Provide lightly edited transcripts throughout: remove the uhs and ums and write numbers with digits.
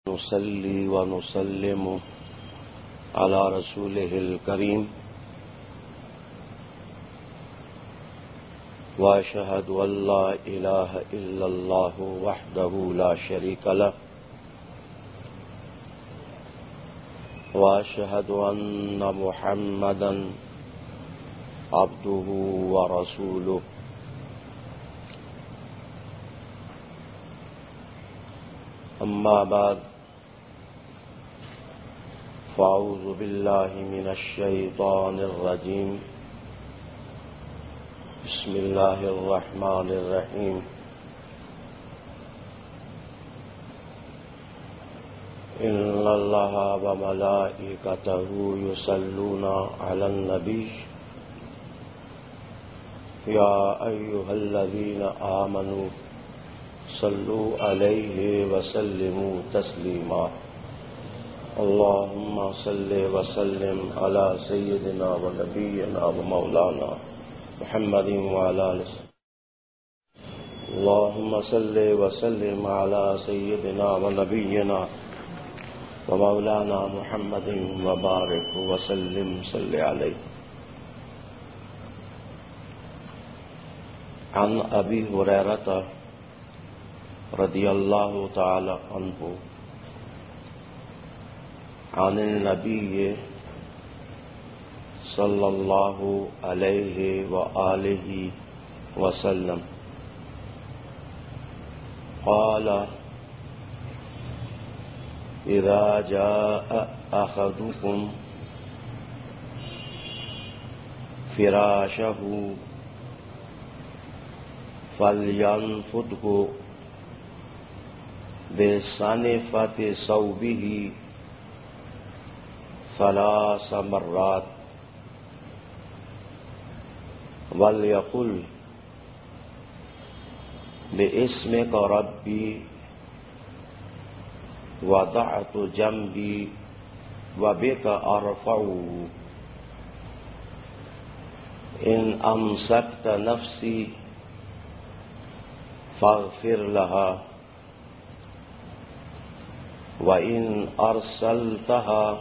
نصلي ونسلم على رسوله الكريم وأشهد أن لا إله إلا الله وحده لا شريك له وأشهد أن محمدا عبده ورسوله أما بعد فأعوذ بالله من الشيطان الرجيم بسم الله الرحمن الرحيم إن الله وملائكته يصلون على النبي يا أيها الذين آمنوا صلوا عليه وسلموا تسليما اللهم صل وسلم على سيدنا ونبينا ومولانا محمد وعلى آله اللهم صل وسلم على سيدنا ونبينا ومولانا محمد وبارك وسلم صل عليه. عن أبي هريرة رضي الله تعالى عنه عن النبي صلى الله عليه وآله وسلم قال إذا جاء أحدكم فراشه فلينفضه بسنفة ثوبه 3 مرات وليقل باسمك ربي وضعت جنبي وبك أرفع إن أمسكت نفسي فاغفر لها وإن أرسلتها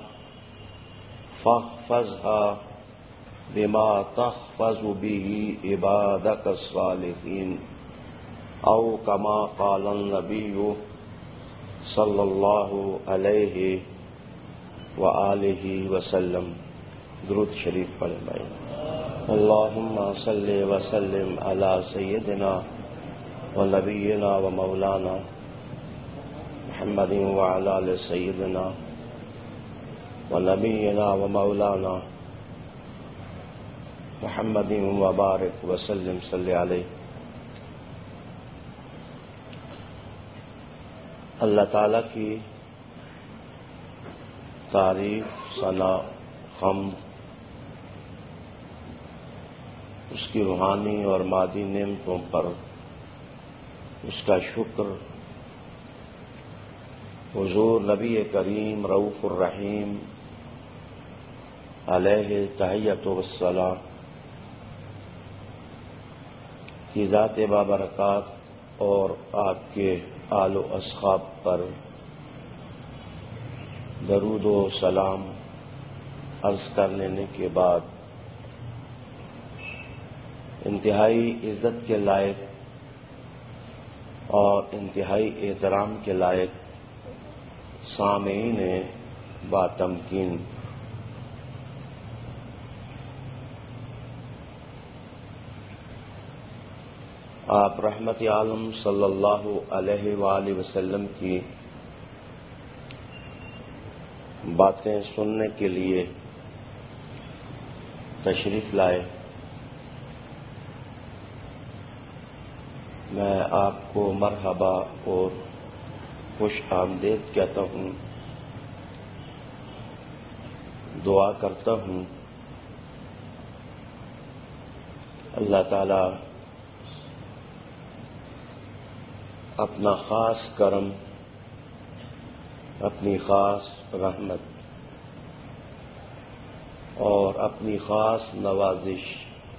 فاحفظها بما تحفظ به عبادك الصالحين أو كما قال النبي صلى الله عليه وآله وسلم. درود شریف پڑھیں. اللهم صل وسلم على سيدنا ونبينا ومولانا محمد وعلى آل سيدنا ونبينا ومولانا محمد وبارك وسلم صل عليه. اللہ تعالیٰ کی تعریف، ثنا، حمد، اس کی روحانی اور مادی نعمتوں پر اس کا شکر حضور نبی کریم رؤوف الرحیم علیہ تحیۃ والصلاۃ کی ذات بابرکات اور آپ کے آل و اصحاب پر درود و سلام عرض کر لینے کے بعد انتہائی عزت کے لائق اور انتہائی احترام کے لائق سامعین باتمکین، آپ رحمت عالم صلی اللہ علیہ وآلہ وسلم کی باتیں سننے کے لیے تشریف لائے. میں آپ کو مرحبا اور خوش آمدید کہتا ہوں. دعا کرتا ہوں اللہ تعالی اپنا خاص کرم، اپنی خاص رحمت اور اپنی خاص نوازش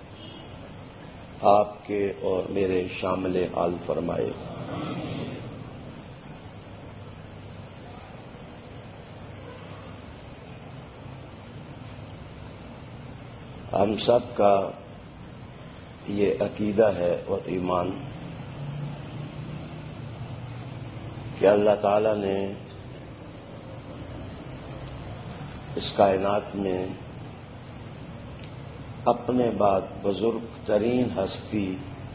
آپ کے اور میرے شامل حال فرمائے. ہم سب کا یہ عقیدہ ہے اور ایمان کہ اللہ تعالی نے اس کائنات میں اپنے بعد بزرگ ترین ہستی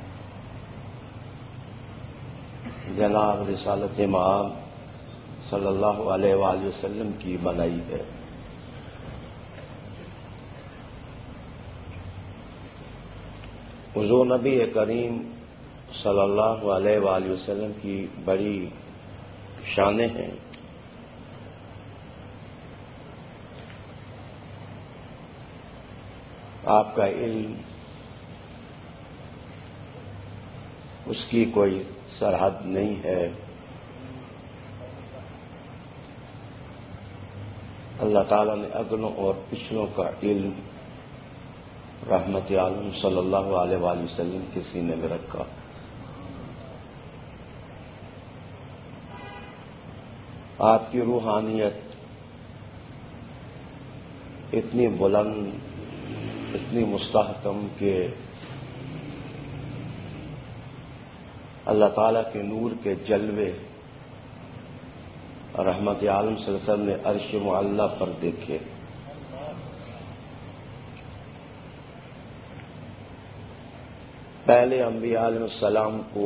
جناب رسالت مآب صلی اللہ علیہ وآلہ وسلم کی بنائی ہے۔ حضور نبی کریم صلی اللہ علیہ وآلہ وسلم کی بڑی شانیں ہیں۔ آپ کا علم اس کی کوئی سرحد نہیں ہے۔ اللہ تعالیٰ نے اگلوں اور پچھلوں کا علم رحمت عالم صلی اللہ علیہ وآلہ وسلم کے سینے میں رکھا۔ آپ کی روحانیت اتنی بلند، اتنی مستحکم کہ اللہ تعالیٰ کے نور کے جلوے رحمت عالم صلی اللہ علیہ وسلم نے عرش معلیٰ پر دیکھے۔ پہلے انبیاء علیہ السلام کو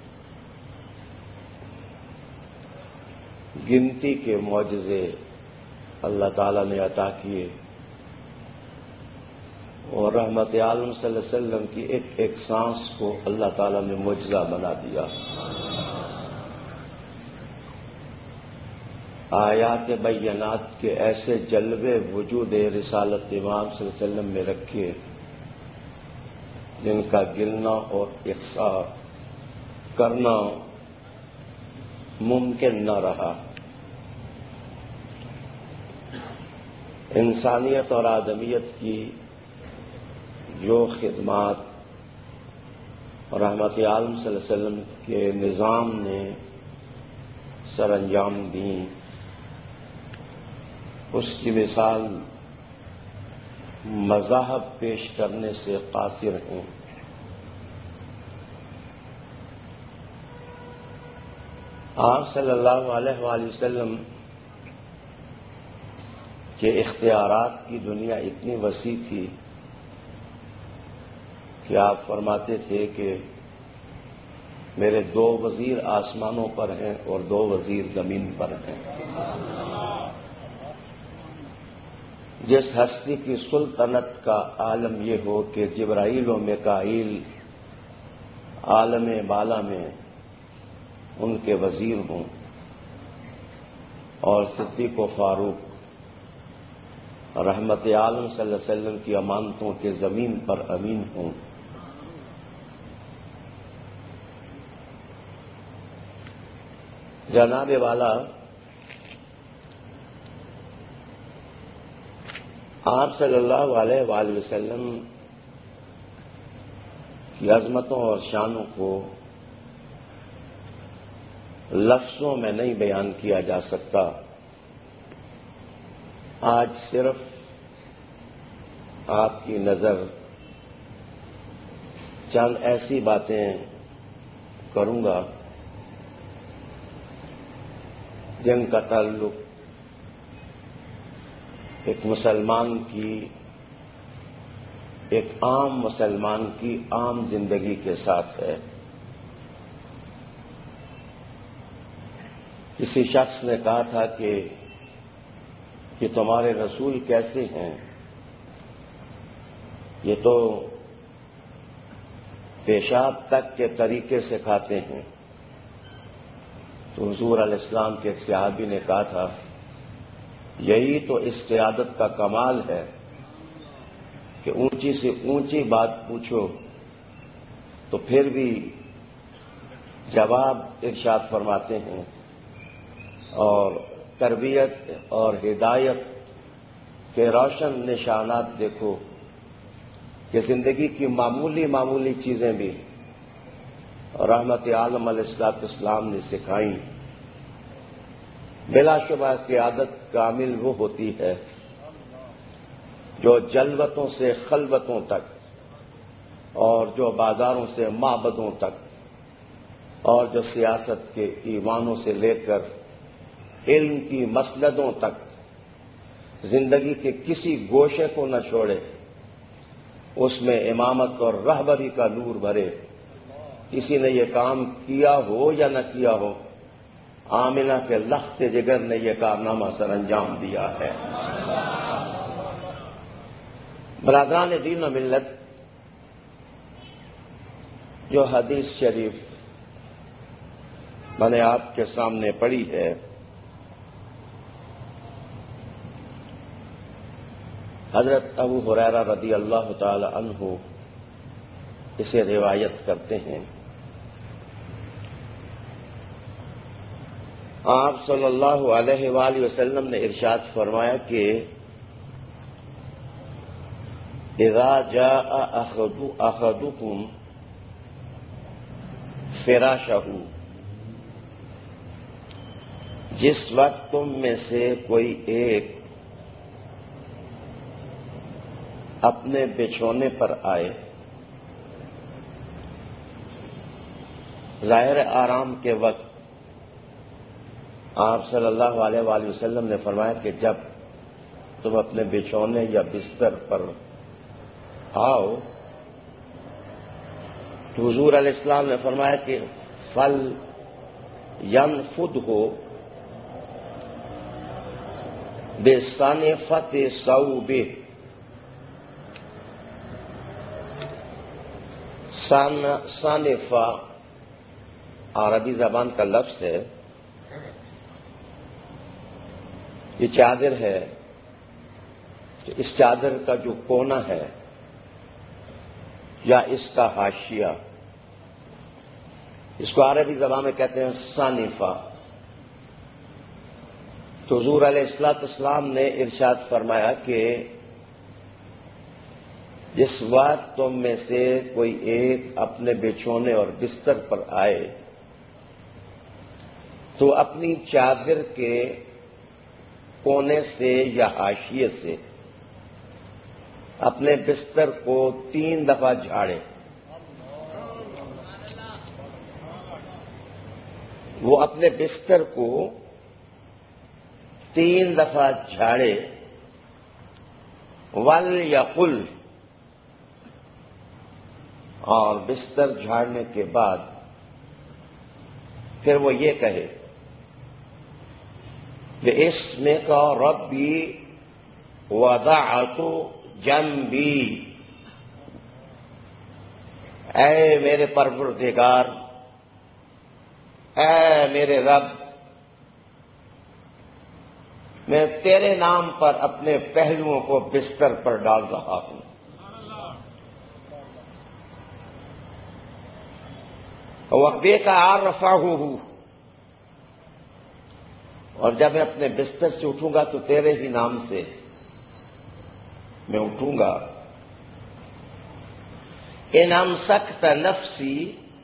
گنتی کے معجزے اللہ تعالیٰ نے عطا کیے اور رحمت عالم صلی اللہ علیہ وسلم کی ایک ایک سانس کو اللہ تعالیٰ نے معجزہ بنا دیا۔ آیات بینات کے ایسے جلوے وجود رسالت امام صلی اللہ علیہ وسلم میں رکھے جن کا گننا اور احصاء کرنا ممکن نہ رہا۔ انسانیت اور آدمیت کی جو خدمات رحمت عالم صلی اللہ علیہ وسلم کے نظام نے سر انجام دیں، اس کی مثال مذاہب پیش کرنے سے قاصر ہیں۔ آپ صلی اللہ علیہ وآلہ وسلم کے اختیارات کی دنیا اتنی وسیع تھی کہ آپ فرماتے تھے کہ میرے 2 وزیر آسمانوں پر ہیں اور 2 وزیر زمین پر ہیں۔ جس ہستی کی سلطنت کا عالم یہ ہو کہ جبرائیل و میکائیل عالم بالا میں ان کے وزیر ہوں اور صدیق و فاروق رحمت عالم صلی اللہ علیہ وسلم کی امانتوں کے زمین پر امین ہوں۔ جناب والا آپ صلی اللہ علیہ وآلہ وسلم کی عظمتوں اور شانوں کو لفظوں میں نہیں بیان کیا جا سکتا۔ آج صرف آپ کی نظر چند ایسی باتیں کروں گا جن کا تعلق ایک عام مسلمان کی عام زندگی کے ساتھ ہے۔ کسی شخص نے کہا تھا کہ یہ تمہارے رسول کیسے ہیں، یہ تو پیشاب تک کے طریقے سے کھاتے ہیں۔ تو حضور علیہ السلام کے ایک صحابی نے کہا تھا یہی تو اس قیادت کا کمال ہے کہ اونچی سے اونچی بات پوچھو تو پھر بھی جواب ارشاد فرماتے ہیں، اور تربیت اور ہدایت کے روشن نشانات دیکھو کہ زندگی کی معمولی چیزیں بھی رحمت عالم علیہ السلام نے سکھائیں۔ بلا شبہ قیادت کامل وہ ہوتی ہے جو جلوتوں سے خلوتوں تک اور جو بازاروں سے معبدوں تک اور جو سیاست کے ایوانوں سے لے کر علم کی مسندوں تک زندگی کے کسی گوشے کو نہ چھوڑے، اس میں امامت اور رہبری کا نور بھرے، کسی نے یہ کام کیا ہو یا نہ کیا ہو، آمنہ کے لخت جگر نے یہ کارنامہ سر انجام دیا ہے۔ برادران دین و ملت، جو حدیث شریف میں نے آپ کے سامنے پڑھی ہے، حضرت ابو ہریرہ رضی اللہ تعالی عنہ اسے روایت کرتے ہیں۔ آپ صلی اللہ علیہ وآلہ وسلم نے ارشاد فرمایا کہ اذا جاء احدکم فراشہ، جس وقت تم میں سے کوئی ایک اپنے بچھونے پر آئے، ظاہر آرام کے وقت آپ صلی اللہ علیہ وآلہ وسلم نے فرمایا کہ جب تم اپنے بچھونے یا بستر پر آؤ تو حضور علیہ السلام نے فرمایا کہ فل ينفضه بصنفۃ ثوبہ، صنفہ عربی زبان کا لفظ ہے، یہ چادر ہے، تو اس چادر کا جو کونا ہے یا اس کا حاشیہ، اس کو عربی زبان میں کہتے ہیں صنفہ۔ تو حضور علیہ الصلوۃ والسلام نے ارشاد فرمایا کہ جس وقت تم میں سے کوئی ایک اپنے بچھونے اور بستر پر آئے تو اپنی چادر کے کونے سے یا حاشیے سے اپنے بستر کو 3 دفعہ جھاڑے۔ وہ اپنے بستر کو 3 دفعہ جھاڑے، وَلْيَقُلْ، اور بستر جھاڑنے کے بعد پھر وہ یہ کہے بِاسْمِكَ رَبِّي وَضَعْتُ جَنْبِي، اے میرے پروردگار، اے میرے رب، میں تیرے نام پر اپنے پہلوؤں کو بستر پر ڈال رہا ہوں۔ وَبِكَ أَرْفَعُهُ، اور جب میں اپنے بستر سے اٹھوں گا تو تیرے ہی نام سے میں اٹھوں گا۔ إِنْ أَمْسَكْتَ نَفْسِي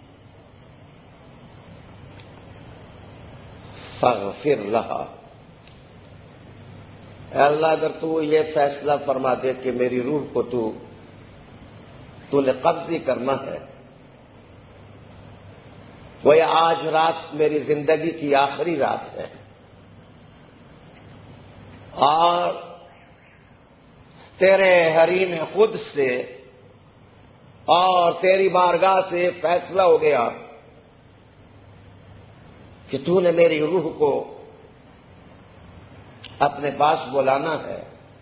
فَاغْفِرْ لَهَا، اے اللہ اگر تو یہ فیصلہ فرما دے کہ میری روح کو تو نے قبضی کرنا ہے، وہ آج رات میری زندگی کی آخری رات ہے اور تیرے حریم خود سے اور تیری بارگاہ سے فیصلہ ہو گیا کہ تو نے میری روح کو اپنے پاس بلانا ہے۔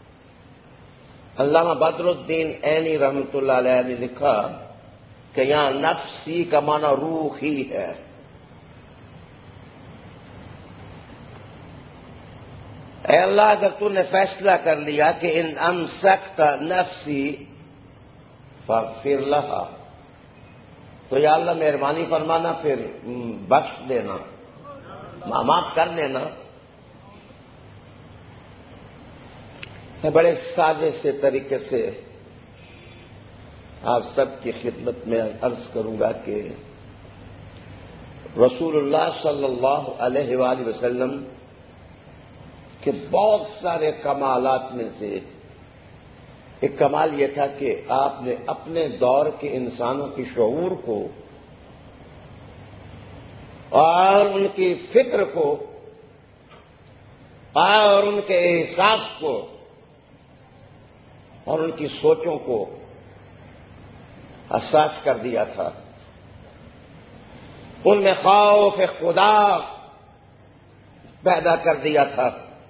علامہ بدر الدین عینی رحمۃ اللہ علیہ نے لکھا کہ یہاں نفسی کا معنی روح ہی ہے۔ اے اللہ اگر تو نے فیصلہ کر لیا کہ ان امسکت نفسی فاغفر لہا، تو یا اللہ مہربانی فرمانا، پھر بخش دینا، معاف کر دینا۔ میں بڑے سادے سے طریقے سے آپ سب کی خدمت میں عرض کروں گا کہ رسول اللہ صلی اللہ علیہ وآلہ وسلم کے بہت سارے کمالات میں سے ایک کمال یہ تھا کہ آپ نے اپنے دور کے انسانوں کی شعور کو اور ان کی فکر کو اور ان کے احساس کو اور ان کی سوچوں کو حساس کر دیا تھا. ان میں خوف خدا پیدا کر دیا تھا.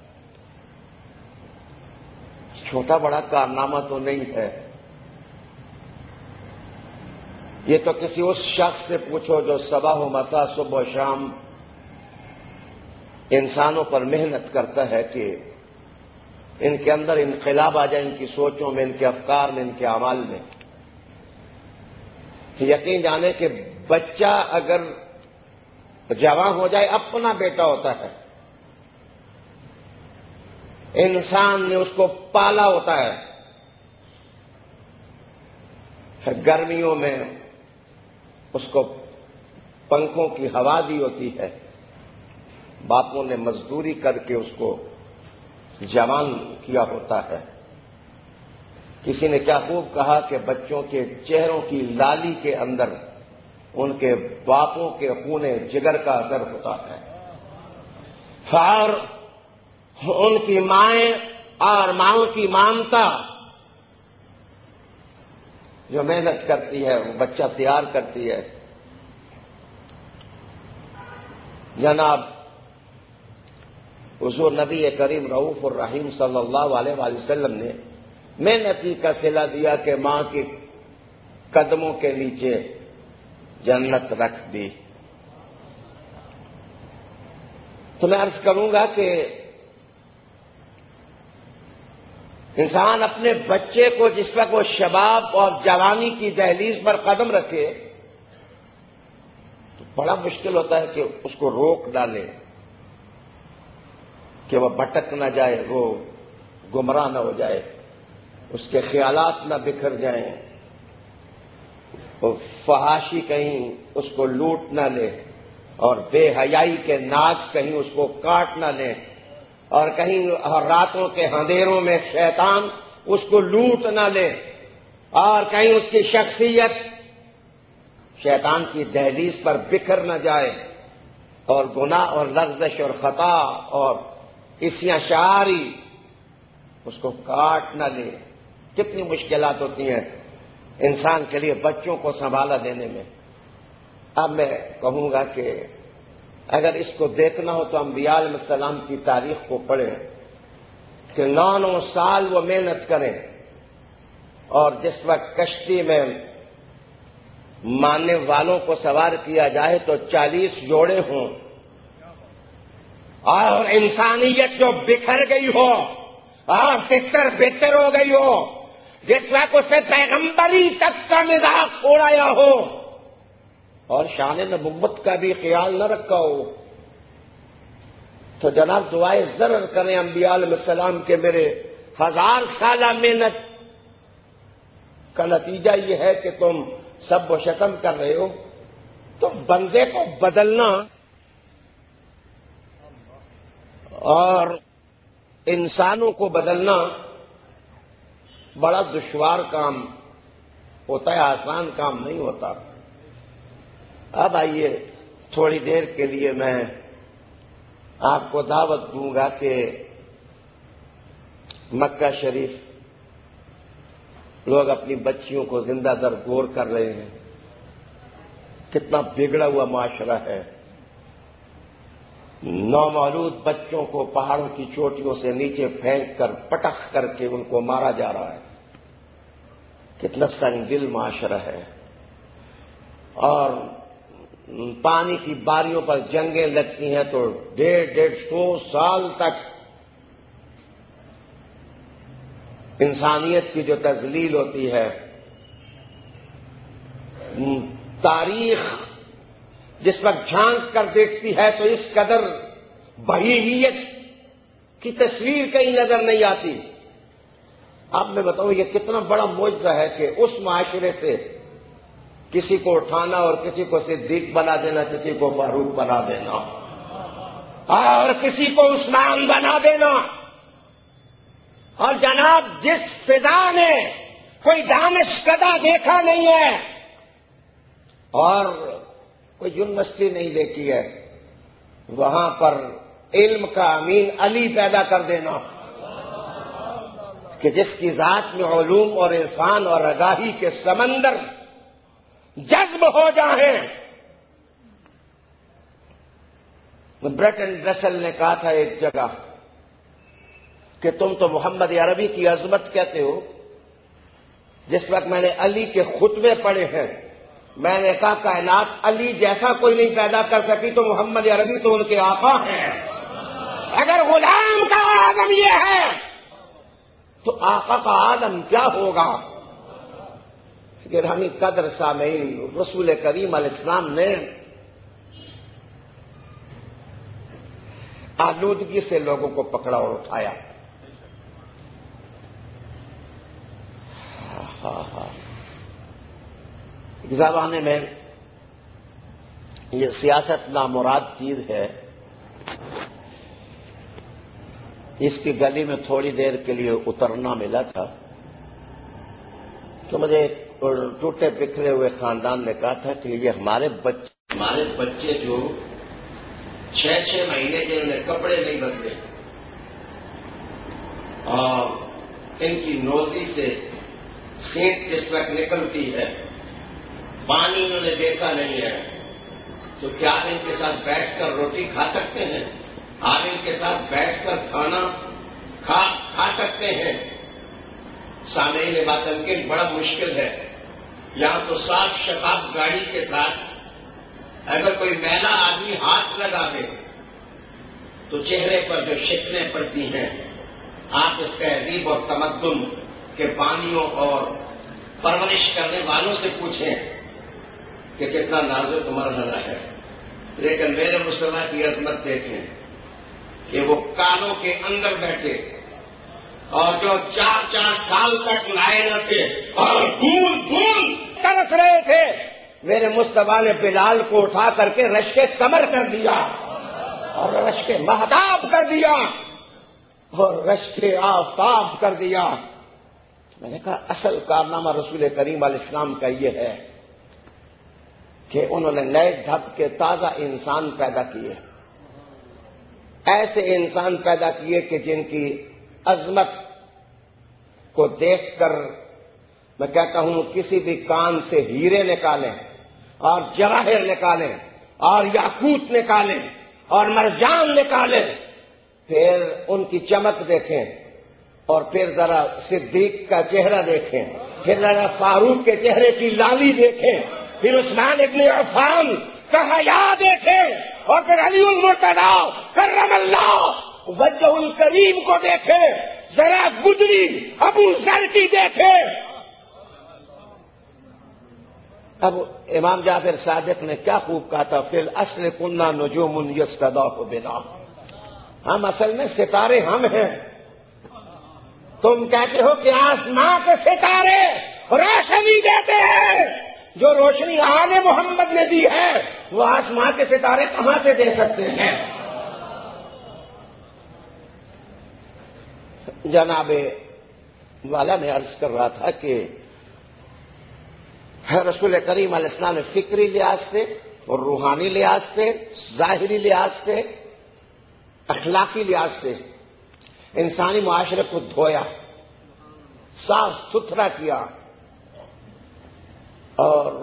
چھوٹا بڑا کارنامہ تو نہیں ہے. یہ تو کسی اس شخص سے پوچھو جو صبح و مساء صبح و شام انسانوں پر محنت کرتا ہے کہ ان کے اندر انقلاب آ جائے، ان کی سوچوں میں، ان کے افکار میں، ان کے اعمال میں. یقین جانے کہ بچہ اگر جوان ہو جائے اپنا بیٹا ہوتا ہے، انسان نے اس کو پالا ہوتا ہے. گرمیوں میں اس کو پنکھوں کی ہوا دی ہوتی ہے، باپوں نے مزدوری کر کے اس کو جوان کیا ہوتا ہے. کسی نے کیا خوب کہا کہ بچوں کے چہروں کی لالی کے اندر ان کے باپوں کے خون جگر کا اثر ہوتا ہے، اور ان کی مائیں اور ماؤں کی مامتا جو محنت کرتی ہے وہ بچہ تیار کرتی ہے. جناب حضور نبی کریم رؤوف الرحیم صلی اللہ علیہ وآلہ وسلم نے محنتی کا صلہ دیا کہ ماں کے قدموں کے نیچے جنت رکھ دی. تو میں عرض کروں گا کہ انسان اپنے بچے کو جس وقت وہ شباب اور جوانی کی دہلیز پر قدم رکھے تو بڑا مشکل ہوتا ہے کہ اس کو روک ڈالے کہ وہ بھٹک نہ جائے، وہ گمراہ نہ ہو جائے، اس کے خیالات نہ بکھر جائیں، وہ فحاشی کہیں اس کو لوٹ نہ لے، اور بے حیائی کے ناک کہیں اس کو کاٹ نہ لے، اور کہیں راتوں کے اندھیروں میں شیطان اس کو لوٹ نہ لے، اور کہیں اس کی شخصیت شیطان کی دہلیز پر بکھر نہ جائے، اور گناہ اور لغزش اور خطا اور اسیاں شعاری اس کو کاٹ نہ لے. کتنی مشکلات ہوتی ہیں انسان کے لیے بچوں کو سنبھالا دینے میں. اب میں کہوں گا کہ اگر اس کو دیکھنا ہو تو انبیاء علیہ السلام کی تاریخ کو پڑھیں کہ 9 سال وہ محنت کریں، اور جس وقت کشتی میں ماننے والوں کو سوار کیا جائے تو 40 جوڑے ہوں، اور انسانیت جو بکھر گئی ہو اور تتر بتر ہو گئی ہو، جس وقت اسے پیغمبری تک کا مذاق اڑایا ہو اور شان نبوت کا بھی خیال نہ رکھا ہو، تو جناب دعائے ضرر کریں انبیاء علیہ السلام کے میرے 1000 سالہ محنت کا نتیجہ یہ ہے کہ تم سب و شتم کر رہے ہو. تو بندے کو بدلنا اور انسانوں کو بدلنا بڑا دشوار کام ہوتا ہے، آسان کام نہیں ہوتا. اب آئیے تھوڑی دیر کے لیے میں آپ کو دعوت دوں گا کہ مکہ شریف لوگ اپنی بچیوں کو زندہ در گور کر رہے ہیں. کتنا بگڑا ہوا معاشرہ ہے. نومولود بچوں کو پہاڑوں کی چوٹیوں سے نیچے پھینک کر پٹخ کر کے ان کو مارا جا رہا ہے. کتنا سنگدل معاشرہ ہے. اور پانی کی باریوں پر جنگیں لگتی ہیں تو 150 سال تک انسانیت کی جو تذلیل ہوتی ہے. تاریخ جس وقت جھانک کر دیکھتی ہے تو اس قدر بہیمیت کی تصویر کہیں نظر نہیں آتی. اب میں بتاؤں یہ کتنا بڑا معجزہ ہے کہ اس معاشرے سے کسی کو اٹھانا اور کسی کو صدیق بنا دینا، کسی کو فاروق بنا دینا، اور کسی کو عثمان بنا دینا. اور جناب جس فضا نے کوئی دانش کدہ دیکھا نہیں ہے اور کوئی یونیورسٹی نہیں دیکھی ہے، وہاں پر علم کا امین علی پیدا کر دینا کہ جس کی ذات میں علوم اور عرفان اور آگاہی کے سمندر جذب ہو جائیں۔ برٹن رسل نے کہا تھا ایک جگہ کہ تم تو محمد عربی کی عظمت کہتے ہو، جس وقت میں نے علی کے خطبے پڑھے ہیں میں نے کہا کائنات علی جیسا کوئی نہیں پیدا کر سکی تو محمد عربی تو ان کے آقا ہیں۔ اگر غلام کا آدم یہ ہے تو آقا کا آدم کیا ہوگا؟ گرامی قدر سامعین، رسول کریم علیہ السلام نے آلودگی سے لوگوں کو پکڑا اور اٹھایا۔ ایک زمانے میں یہ سیاست نامراد چیز ہے، اس کی گلی میں تھوڑی دیر کے لیے اترنا ملا تھا تو مجھے ٹوٹے بکھرے ہوئے خاندان نے کہا تھا کہ یہ ہمارے بچے جو 6 مہینے کے انہیں کپڑے نہیں بدلے اور ان کی نوزی سے سینٹ جس وقت نکلتی ہے پانی انہوں نے دیکھا نہیں ہے، تو کیا آپ ان کے ساتھ بیٹھ کر روٹی کھا سکتے ہیں؟ آپ ان کے ساتھ بیٹھ کر کھانا کھا سکتے ہیں؟ سامعین بات ممکن بڑا مشکل ہے۔ یہاں تو صاف شفاف گاڑی کے ساتھ اگر کوئی میلا آدمی ہاتھ لگا دے تو چہرے پر جو شکنیں پڑتی ہیں، آپ اس تہذیب اور تمدن کے بانیوں اور پرورش کرنے والوں سے پوچھیں کہ کتنا نازک مرحلہ ہے۔ لیکن میرے مصطفیٰ کی عظمت دیکھیں کہ وہ کانوں کے اندر بیٹھے اور جو 4 سال تک لائے نہ تھے اور گون ترس رہے تھے، میرے مصطفیٰ نے بلال کو اٹھا کر کے رشک کمر کر دیا اور رشک مہتاب کر دیا اور رشک آفتاب کر دیا۔ میں نے کہا اصل کارنامہ رسول کریم علیہ السلام کا یہ ہے کہ انہوں نے نئے دھب کے تازہ انسان پیدا کیے، ایسے انسان پیدا کیے کہ جن کی عظمت کو دیکھ کر میں کہتا ہوں کسی بھی کان سے ہیرے نکالیں اور جواہر نکالیں اور یاقوت نکالیں اور مرجان نکالیں، پھر ان کی چمک دیکھیں اور پھر ذرا صدیق کا چہرہ دیکھیں، پھر ذرا فاروق کے چہرے کی لالی دیکھیں، پھر عثمان ابن عفان کا حیا دیکھیں اور پھر علی المرتضی کرم اللہ وجہ الکریم کو دیکھیں، ذرا گجری ابو ذر کی دیکھیں۔ اب امام جعفر صادق نے کیا خوب کہا تھا، فی الاصل کنا نجوم یستضاء بنا، ہم اصل میں ستارے ہم ہیں۔ تم کہتے ہو کہ آسمان کے ستارے روشنی دیتے ہیں، جو روشنی آل محمد نے دی ہے وہ آسمان کے ستارے کہاں سے دے سکتے ہیں؟ جناب والا میں عرض کر رہا تھا کہ رسول کریم علیہ السلام نے فکری لحاظ سے اور روحانی لحاظ سے، ظاہری لحاظ سے، اخلاقی لحاظ سے انسانی معاشرے کو دھویا، صاف ستھرا کیا، اور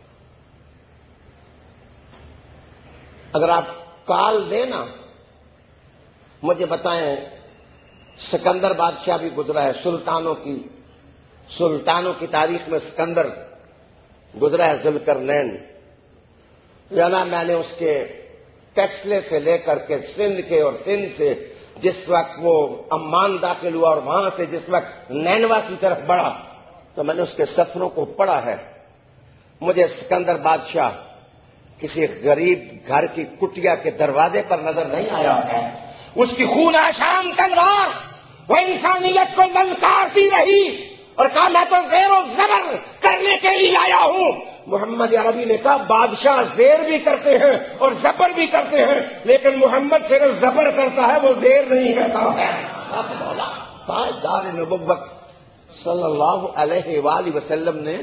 اگر آپ کال دیں نا مجھے بتائیں، سکندر بادشاہ بھی گزرا ہے، سلطانوں کی تاریخ میں سکندر گزرا ہے، ذوالقرنین، جانا میں نے اس کے ٹیکسلے سے لے کر کے سندھ کے اور سندھ سے جس وقت وہ عمان داخل ہوا اور وہاں سے جس وقت نینوا کی طرف بڑھا تو میں نے اس کے سفروں کو پڑھا ہے۔ مجھے سکندر بادشاہ کسی غریب گھر کی کٹیا کے دروازے پر نظر نہیں آیا ہے، اس کی خون آشام تلوار وہ انسانیت کو للکارتی رہی اور کہا میں تو زیر و زبر کرنے کے لیے آیا ہوں۔ محمد عربی نے کہا بادشاہ زیر بھی کرتے ہیں اور زبر بھی کرتے ہیں، لیکن محمد صرف زبر کرتا ہے، وہ زیر نہیں کرتا ہے۔ تاجدار نبوت صلی اللہ علیہ وآلہ وسلم نے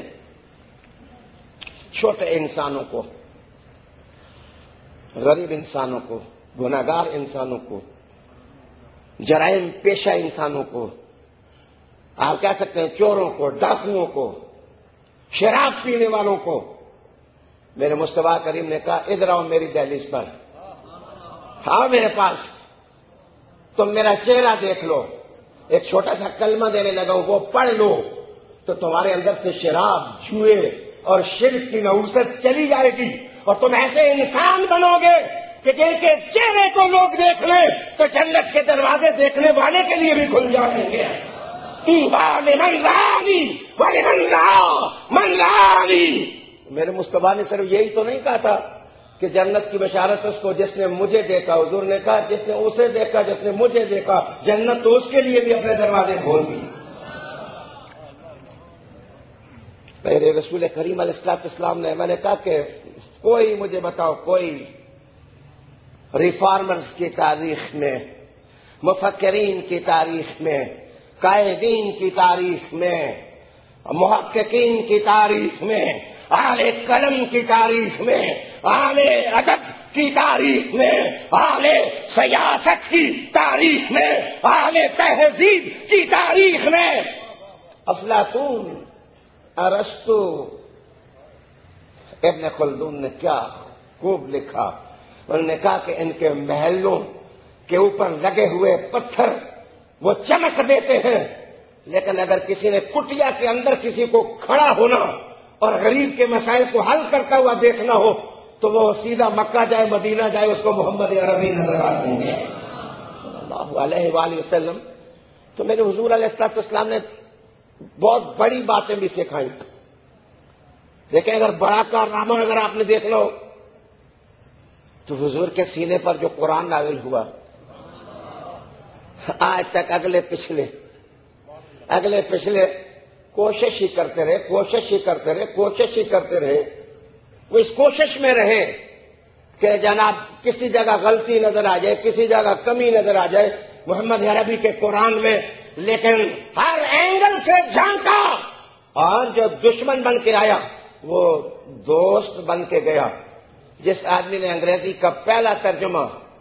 چھوٹے انسانوں کو، غریب انسانوں کو، گناہگار انسانوں کو، جرائم پیشہ انسانوں کو، آپ کہہ سکتے ہیں چوروں کو، ڈاکوؤں کو، شراب پینے والوں کو، میرے مصطفیٰ کریم نے کہا ادھر آؤ میری دہلیز پر، آؤ میرے پاس، تم میرا چہرہ دیکھ لو، ایک چھوٹا سا کلمہ دینے لگا وہ پڑھ لو تو تمہارے اندر سے شراب، جوئے اور شرک کی نحوست چلی جائے گی، اور تم ایسے انسان بنو گے کہ جن کے چہرے کو لوگ دیکھ لیں تو جنت کے دروازے دیکھنے والے کے لیے بھی کھل جائیں گے۔ میرے مصطفیٰ نے صرف یہی تو نہیں کہا تھا کہ جنت کی بشارت اس کو جس نے مجھے دیکھا، حضور نے کہا جس نے اسے دیکھا، جس نے مجھے دیکھا، جنت تو اس کے لیے بھی اپنے دروازے کھول دی۔ میرے رسول کریم علیہ السلام نے، میں نے کہا کہ کوئی مجھے بتاؤ، کوئی ریفارمرز کی تاریخ میں، مفکرین کی تاریخ میں، قائدین کی تاریخ میں، محققین کی تاریخ میں، اہل قلم کی تاریخ میں، اہل ادب کی تاریخ میں، اہل سیاست کی تاریخ میں، اہل تہذیب کی تاریخ میں افلاطون، ارسطو، ابن خلدون نے کیا خوب لکھا۔ انہوں نے کہا کہ ان کے محلوں کے اوپر لگے ہوئے پتھر وہ چمک دیتے ہیں، لیکن اگر کسی نے کٹیا کے اندر کسی کو کھڑا ہونا اور غریب کے مسائل کو حل کرتا ہوا دیکھنا ہو تو وہ سیدھا مکہ جائے، مدینہ جائے، اس کو محمد عربی نظر آتے ہیں صلی اللہ علیہ وآلہ وسلم۔ تو میرے حضور علیہ السلام نے بہت بڑی باتیں بھی سکھائی۔ دیکھیں اگر بڑا کارنامہ اگر آپ نے دیکھنا ہو تو حضور کے سینے پر جو قرآن نازل ہوا، آج تک اگلے پچھلے کوشش ہی کرتے رہے، وہ اس کوشش میں رہے کہ جناب کسی جگہ غلطی نظر آ جائے، کسی جگہ کمی نظر آ جائے محمد عربی کے قرآن میں، لیکن ہر اینگل سے جھانکا اور جو دشمن بن کے آیا وہ دوست بن کے گیا۔ جس آدمی نے انگریزی کا پہلا ترجمہ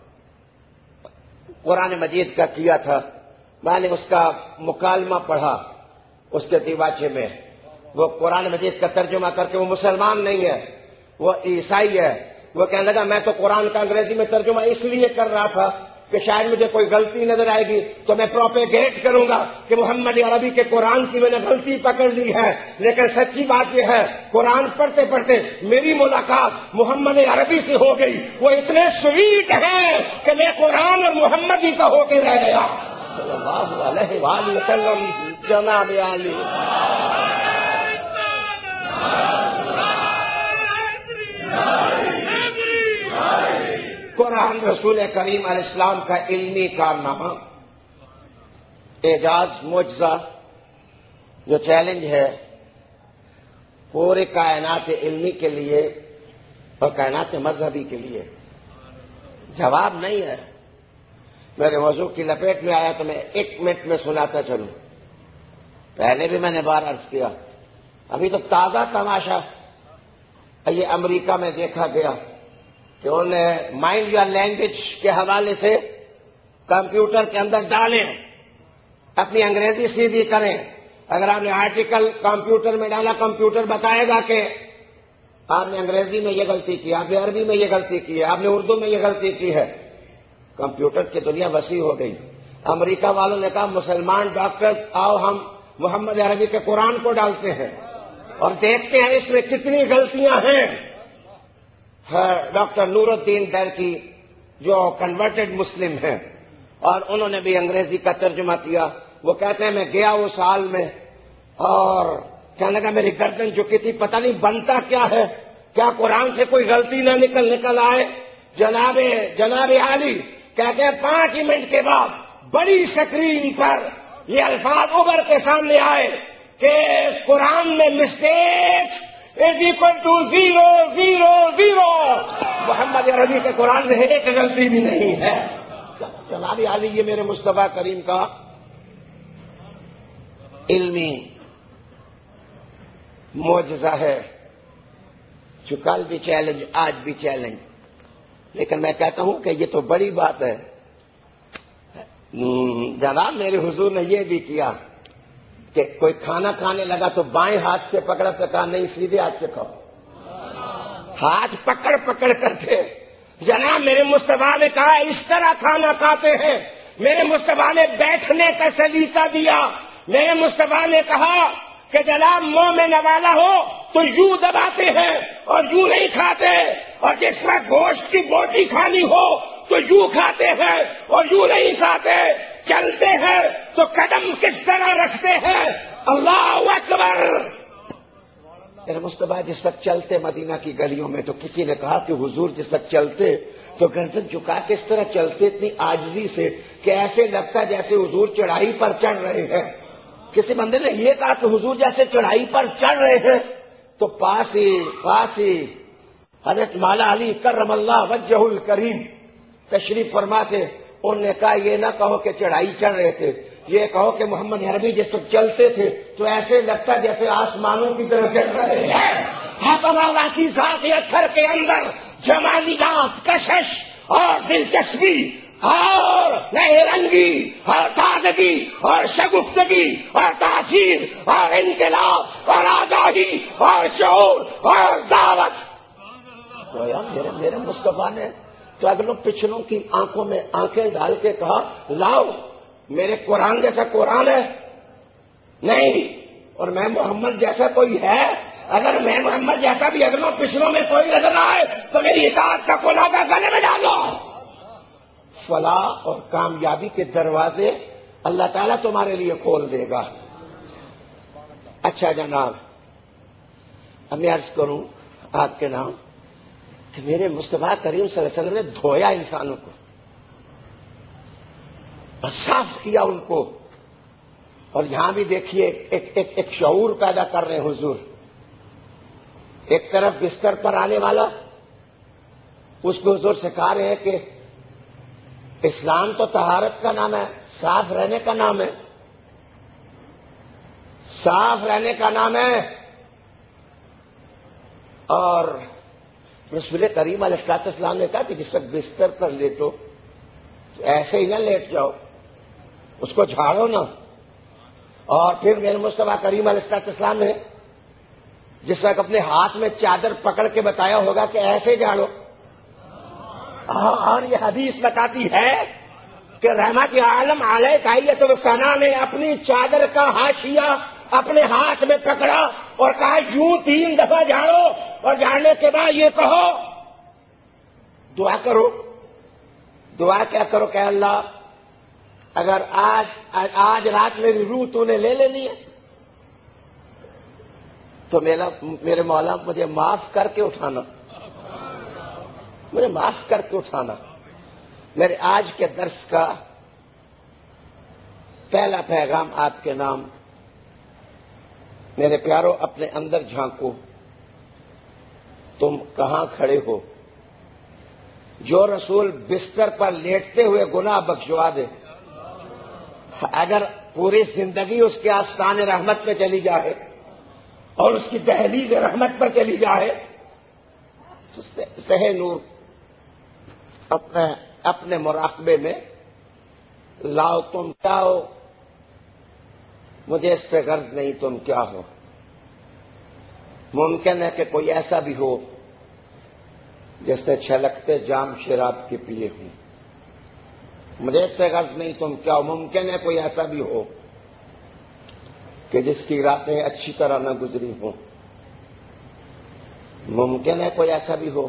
قرآن مجید کا کیا تھا، میں نے اس کا مکالمہ پڑھا اس کے دیواچے میں، وہ قرآن مجید کا ترجمہ کر کے، وہ مسلمان نہیں ہے، وہ عیسائی ہے، وہ کہنے لگا میں تو قرآن کا انگریزی میں ترجمہ اس لیے کر رہا تھا کہ شاید مجھے کوئی غلطی نظر آئے گی تو میں پروپیگیٹ کروں گا کہ محمد عربی کے قرآن کی میں نے غلطی پکڑ لی ہے، لیکن سچی بات یہ ہے قرآن پڑھتے پڑھتے میری ملاقات محمد عربی سے ہو گئی، وہ اتنے سویٹ ہیں کہ میں قرآن اور محمد ہی کا ہو کے رہ گیا صلی اللہ علیہ وآلہ وسلم۔ جناب علی قرآن رسول کریم علیہ السلام کا علمی کارنامہ، اعجاز، معجزہ، جو چیلنج ہے پورے کائنات علمی کے لیے اور کائنات مذہبی کے لیے، جواب نہیں ہے۔ میرے موضوع کی لپیٹ میں آیا تو میں 1 منٹ میں سناتا چلوں، پہلے بھی میں نے بار عرض کیا، ابھی تو تازہ تماشا یہ امریکہ میں دیکھا گیا کہ انہوں نے مائنڈ یا لینگویج کے حوالے سے کمپیوٹر کے اندر ڈالیں، اپنی انگریزی سیدھی کریں، اگر آپ نے آرٹیکل کمپیوٹر میں ڈالا کمپیوٹر بتائے گا کہ آپ نے انگریزی میں یہ غلطی کی، آپ نے عربی میں یہ غلطی کی ہے، آپ نے اردو میں یہ غلطی کی ہے۔ کمپیوٹر کی دنیا وسیع ہو گئی۔ امریکہ والوں نے کہا مسلمان ڈاکٹرز آؤ ہم محمد عربی کے قرآن کو ڈالتے ہیں اور دیکھتے ہیں اس میں کتنی غلطیاں ہیں۔ ڈاکٹر نور الدین بیلکی جو کنورٹڈ مسلم ہیں اور انہوں نے بھی انگریزی کا ترجمہ کیا، وہ کہتے ہیں میں گیا اس حال میں اور کہنے لگا میری گردن جھکی تھی، پتہ نہیں بنتا کیا ہے، کیا قرآن سے کوئی غلطی نہ نکل آئے۔ جناب عالی کہتے ہیں 5 منٹ کے بعد بڑی سکرین پر یہ الفاظ ابھر کے سامنے آئے کہ قرآن میں mistakes is equal to 000۔ Muhammad عربی کے قرآن میں ایک غلطی بھی نہیں ہے۔ جناب عالی یہ میرے مصطفیٰ کریم کا علمی معجزہ ہے جو کل بھی چیلنج آج بھی چیلنج. لیکن میں کہتا ہوں کہ یہ تو بڑی بات ہے. جناب میرے حضور نے یہ بھی کیا کہ کوئی کھانا کھانے لگا تو بائیں ہاتھ سے پکڑا تو کہا نہیں سیدھے ہاتھ سے کھاؤ. ہاتھ پکڑ پکڑ کر کے جناب میرے مصطفیٰ نے کہا اس طرح کھانا کھاتے ہیں. میرے مصطفیٰ نے بیٹھنے کا سلیقہ دیا. میرے مصطفیٰ نے کہا کہ جناب منہ میں نوالا ہو تو یوں دباتے ہیں اور یوں نہیں کھاتے, اور جس میں گوشت کی بوٹی کھانی ہو تو یوں کھاتے ہیں اور یوں نہیں کھاتے. چلتے ہیں تو قدم کس طرح رکھتے ہیں. اللہ اکبر. میرے مصطفیٰ جس وقت چلتے مدینہ کی گلیوں میں تو کسی نے کہا کہ حضور جس وقت چلتے تو گردن جھکا کے اس طرح چلتے اتنی عاجزی سے کہ ایسے لگتا جیسے حضور چڑھائی پر چڑھ رہے ہیں. کسی بندے نے یہ کہا کہ حضور جیسے چڑھائی پر چڑھ رہے ہیں تو پاس ہی حضرت مولا علی کرم اللہ وجہ الکریم تشریف فرما تھے. انہوں نے کہا یہ نہ کہو کہ چڑھائی چڑھ رہے تھے, یہ کہو کہ محمد عربی جس وقت چلتے تھے تو ایسے لگتا جیسے آسمانوں کی طرف چڑھ رہے ہیں. حاتم اللہ کی ذات اتھر کے اندر جمالیات, کشش اور دلچسپی اور نئے رنگی اور تازگی اور شگفتگی اور تاثیر اور انقلاب اور آگاہی اور شعور اور دعوت. میرے مصطفیٰ نے تو اگلوں پچھلوں کی آنکھوں میں آنکھیں ڈال کے کہا لاؤ میرے قرآن جیسا قرآن ہے نہیں, اور میں محمد جیسا کوئی ہے. اگر میں محمد جیسا بھی اگلوں پچھلوں میں کوئی نظر آئے تو میری اطاعت کا کلاگا گلے میں ڈالو. فلاح اور کامیابی کے دروازے اللہ تعالیٰ تمہارے لیے کھول دے گا. اچھا جناب اب میں عرض کروں آپ کے نام کہ میرے مصطفیٰ کریم صلی اللہ علیہ وسلم نے دھویا انسانوں کو اور صاف کیا ان کو. اور یہاں بھی دیکھیے ایک شعور پیدا کر رہے ہیں حضور. ایک طرف بستر پر آنے والا اس کو حضور سکھا رہے ہیں کہ اسلام تو طہارت کا نام ہے, صاف رہنے کا نام ہے, صاف رہنے کا نام ہے. اور رسول کریم علیہ السلام نے کہا کہ جس وقت بستر پر لیٹو تو ایسے ہی نہ لیٹ جاؤ, اس کو جھاڑو نا. اور پھر میرے مصطفیٰ کریم علیہ السلام نے جس وقت اپنے ہاتھ میں چادر پکڑ کے بتایا ہوگا کہ ایسے جھاڑو. اور یہ حدیث بتاتی ہے کہ رحمت عالم علیہ تحیت الثنا نے اپنی چادر کا حاشیہ اپنے ہاتھ میں پکڑا اور کہا یوں 3 دفعہ جھاڑو, اور جھاڑنے کے بعد یہ کہو دعا کرو. دعا کیا کرو کہ اللہ اگر آج رات میری روح تو نے لے لینی ہے تو میرے مولا مجھے معاف کر کے اٹھانا, مجھے معاف کر کے اٹھانا. میرے آج کے درس کا پہلا پیغام آپ کے نام. میرے پیارو اپنے اندر جھانکو, تم کہاں کھڑے ہو. جو رسول بستر پر لیٹتے ہوئے گناہ بخشوا دے, اگر پوری زندگی اس کے آستان رحمت پہ چلی جائے اور اس کی دہلیز رحمت پر چلی جائے تو سہ نور اپنے مراقبے میں لاؤ. تم کیا ہو مجھے اس سے غرض نہیں, تم کیا ہو. ممکن ہے کہ کوئی ایسا بھی ہو جس نے چھلکتے جام شراب کے پیے ہوں, مجھے اس سے غرض نہیں تم کیا ہو. ممکن ہے کوئی ایسا بھی ہو کہ جس کی راتیں اچھی طرح نہ گزری ہوں. ممکن ہے کوئی ایسا بھی ہو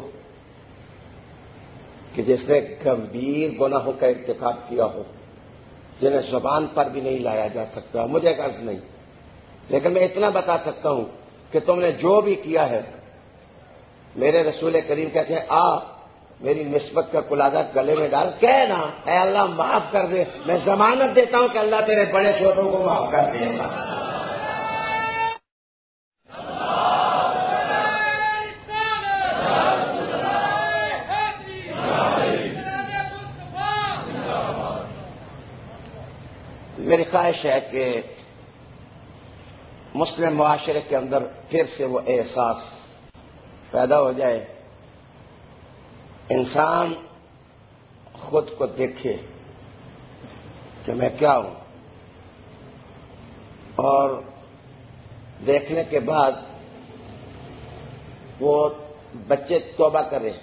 کہ جس نے گمبھیر گناہوں کا ارتکاب کیا ہو جنہیں زبان پر بھی نہیں لایا جا سکتا. مجھے غرض نہیں, لیکن میں اتنا بتا سکتا ہوں کہ تم نے جو بھی کیا ہے, میرے رسول کریم کہتے ہیں آ میری نسبت کا کلادہ گلے میں ڈال, کہنا اے اللہ معاف کر دے. میں ضمانت دیتا ہوں کہ اللہ تیرے بڑے چھوٹوں کو معاف کر دے گا. میری خواہش ہے کہ مسلم معاشرے کے اندر پھر سے وہ احساس پیدا ہو جائے، انسان خود کو دیکھے کہ میں کیا ہوں، اور دیکھنے کے بعد وہ بچے توبہ کریں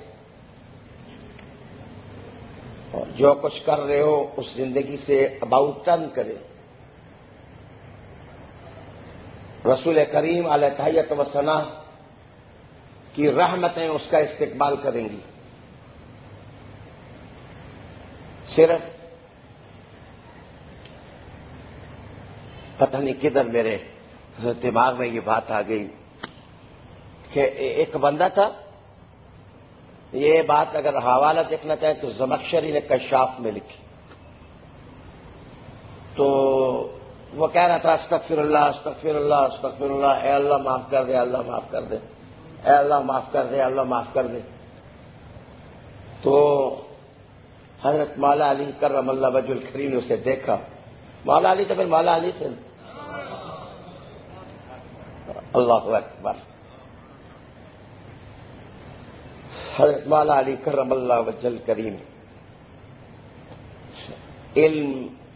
اور جو کچھ کر رہے ہو اس زندگی سے اباؤٹ ٹرن کرے۔ رسول کریم علیہ تحیت و ثنا کی رحمتیں اس کا استقبال کریں گی۔ صرف پتہ نہیں کدھر میرے دماغ میں یہ بات آ گئی کہ ایک بندہ تھا، یہ بات اگر حوالہ دیکھنا چاہے تو زمخشری نے کشاف میں لکھی، تو وہ کہہ رہا تھا استغفر اللہ استغفر اللہ استغفر اللہ، اے اللہ معاف کر دے، اللہ معاف کر دے، اے اللہ معاف کر دے، اللہ معاف کر دے۔ تو حضرت مولا علی کرم اللہ وجہ الکریم نے اسے دیکھا، مولا علی تو پھر مولا علی تھے، اللہ اکبر، حضرت مولا علی کرم اللہ وجہ الکریم، علم،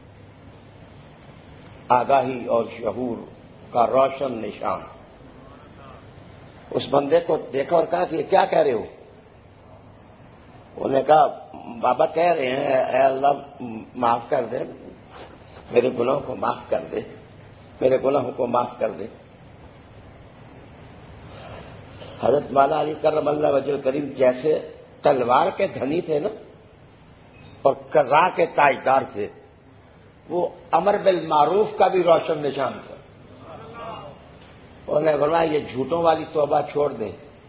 آگاہی اور شعور کا روشن نشان، اس بندے کو دیکھا اور کہا کہ یہ کیا کہہ رہے ہو؟ انہوں نے کہا بابا کہہ رہے ہیں اے اللہ معاف کر دے، میرے گناہوں کو معاف کر دے، میرے گناہوں کو معاف کر دے۔ حضرت مولا علی کرم اللہ وجہ الکریم جیسے تلوار کے دھنی تھے نا اور قضا کے تاجدار تھے، وہ امر بالمعروف کا بھی روشن نشان تھا۔ انہوں نے فرمایا یہ جھوٹوں والی توبہ چھوڑ دیں،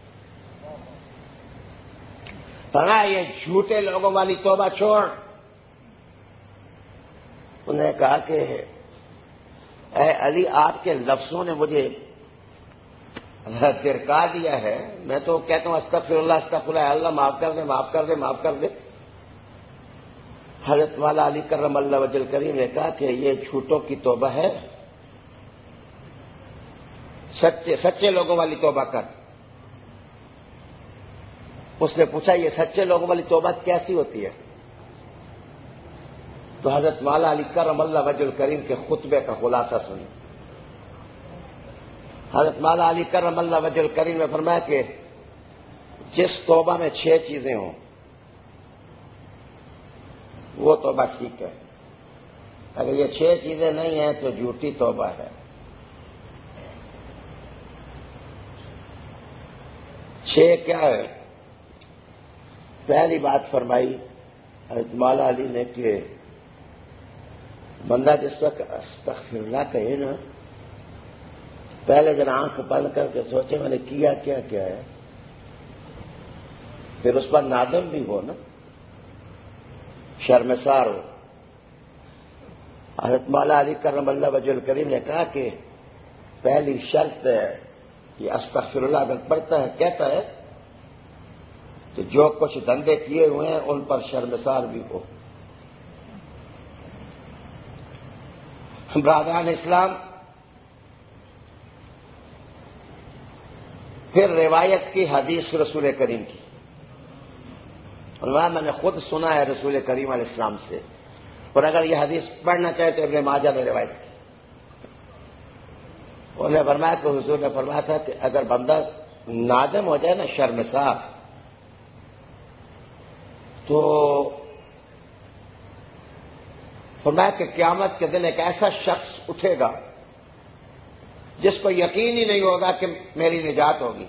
فرمایا یہ جھوٹے لوگوں والی توبہ چھوڑ۔ انہوں نے کہا کہ اے علی آپ کے لفظوں نے مجھے درکا دیا ہے، میں تو کہتا ہوں استغفر اللہ استغفر اللہ، اللہ معاف کر دے معاف کر دے معاف کر دے۔ حضرت مولا علی کرم اللہ وجہ الکریم نے کہا کہ یہ جھوٹوں کی توبہ ہے، سچے لوگوں والی توبہ کر۔ اس نے پوچھا یہ سچے لوگوں والی توبہ کیسی ہوتی ہے؟ تو حضرت مولا علی کرم اللہ وجہ الکریم کے خطبے کا خلاصہ سنی۔ حضرت مولا علی کرم اللہ وجہ الکریم نے فرمایا کہ جس توبہ میں 6 چیزیں ہوں وہ توبہ ٹھیک ہے، اگر یہ 6 چیزیں نہیں ہیں تو جھوٹی توبہ ہے۔ 6 کیا ہے؟ پہلی بات فرمائی حضرت مولا علی نے کہ بندہ جس وقت استغفر اللہ کہے نا، پہلے ذرا آنکھ بند کر کے سوچے میں نے کیا کیا کیا ہے، پھر اس پر نادم بھی ہو نا، شرمسار ہو۔ حضرت مولا علی کرم اللہ وجہ الکریم نے کہا کہ پہلی شرط ہے کہ استغفر اللہ اگر پڑھتا ہے کہتا ہے تو جو کچھ دھندے کیے ہوئے ہیں ان پر شرمسار بھی ہو۔ برادران اسلام، پھر روایت کی حدیث رسول کریم کی، میں نے خود سنا ہے رسول کریم علیہ السلام سے، اور اگر یہ حدیث پڑھنا چاہے تو ابن ماجہ نے روایت کی۔ انہوں نے فرمایا کہ حضور نے فرمایا تھا کہ اگر بندہ نادم ہو جائے نا، شرمسار، تو فرمایا کہ قیامت کے دن ایک ایسا شخص اٹھے گا جس کو یقین ہی نہیں ہوگا کہ میری نجات ہوگی۔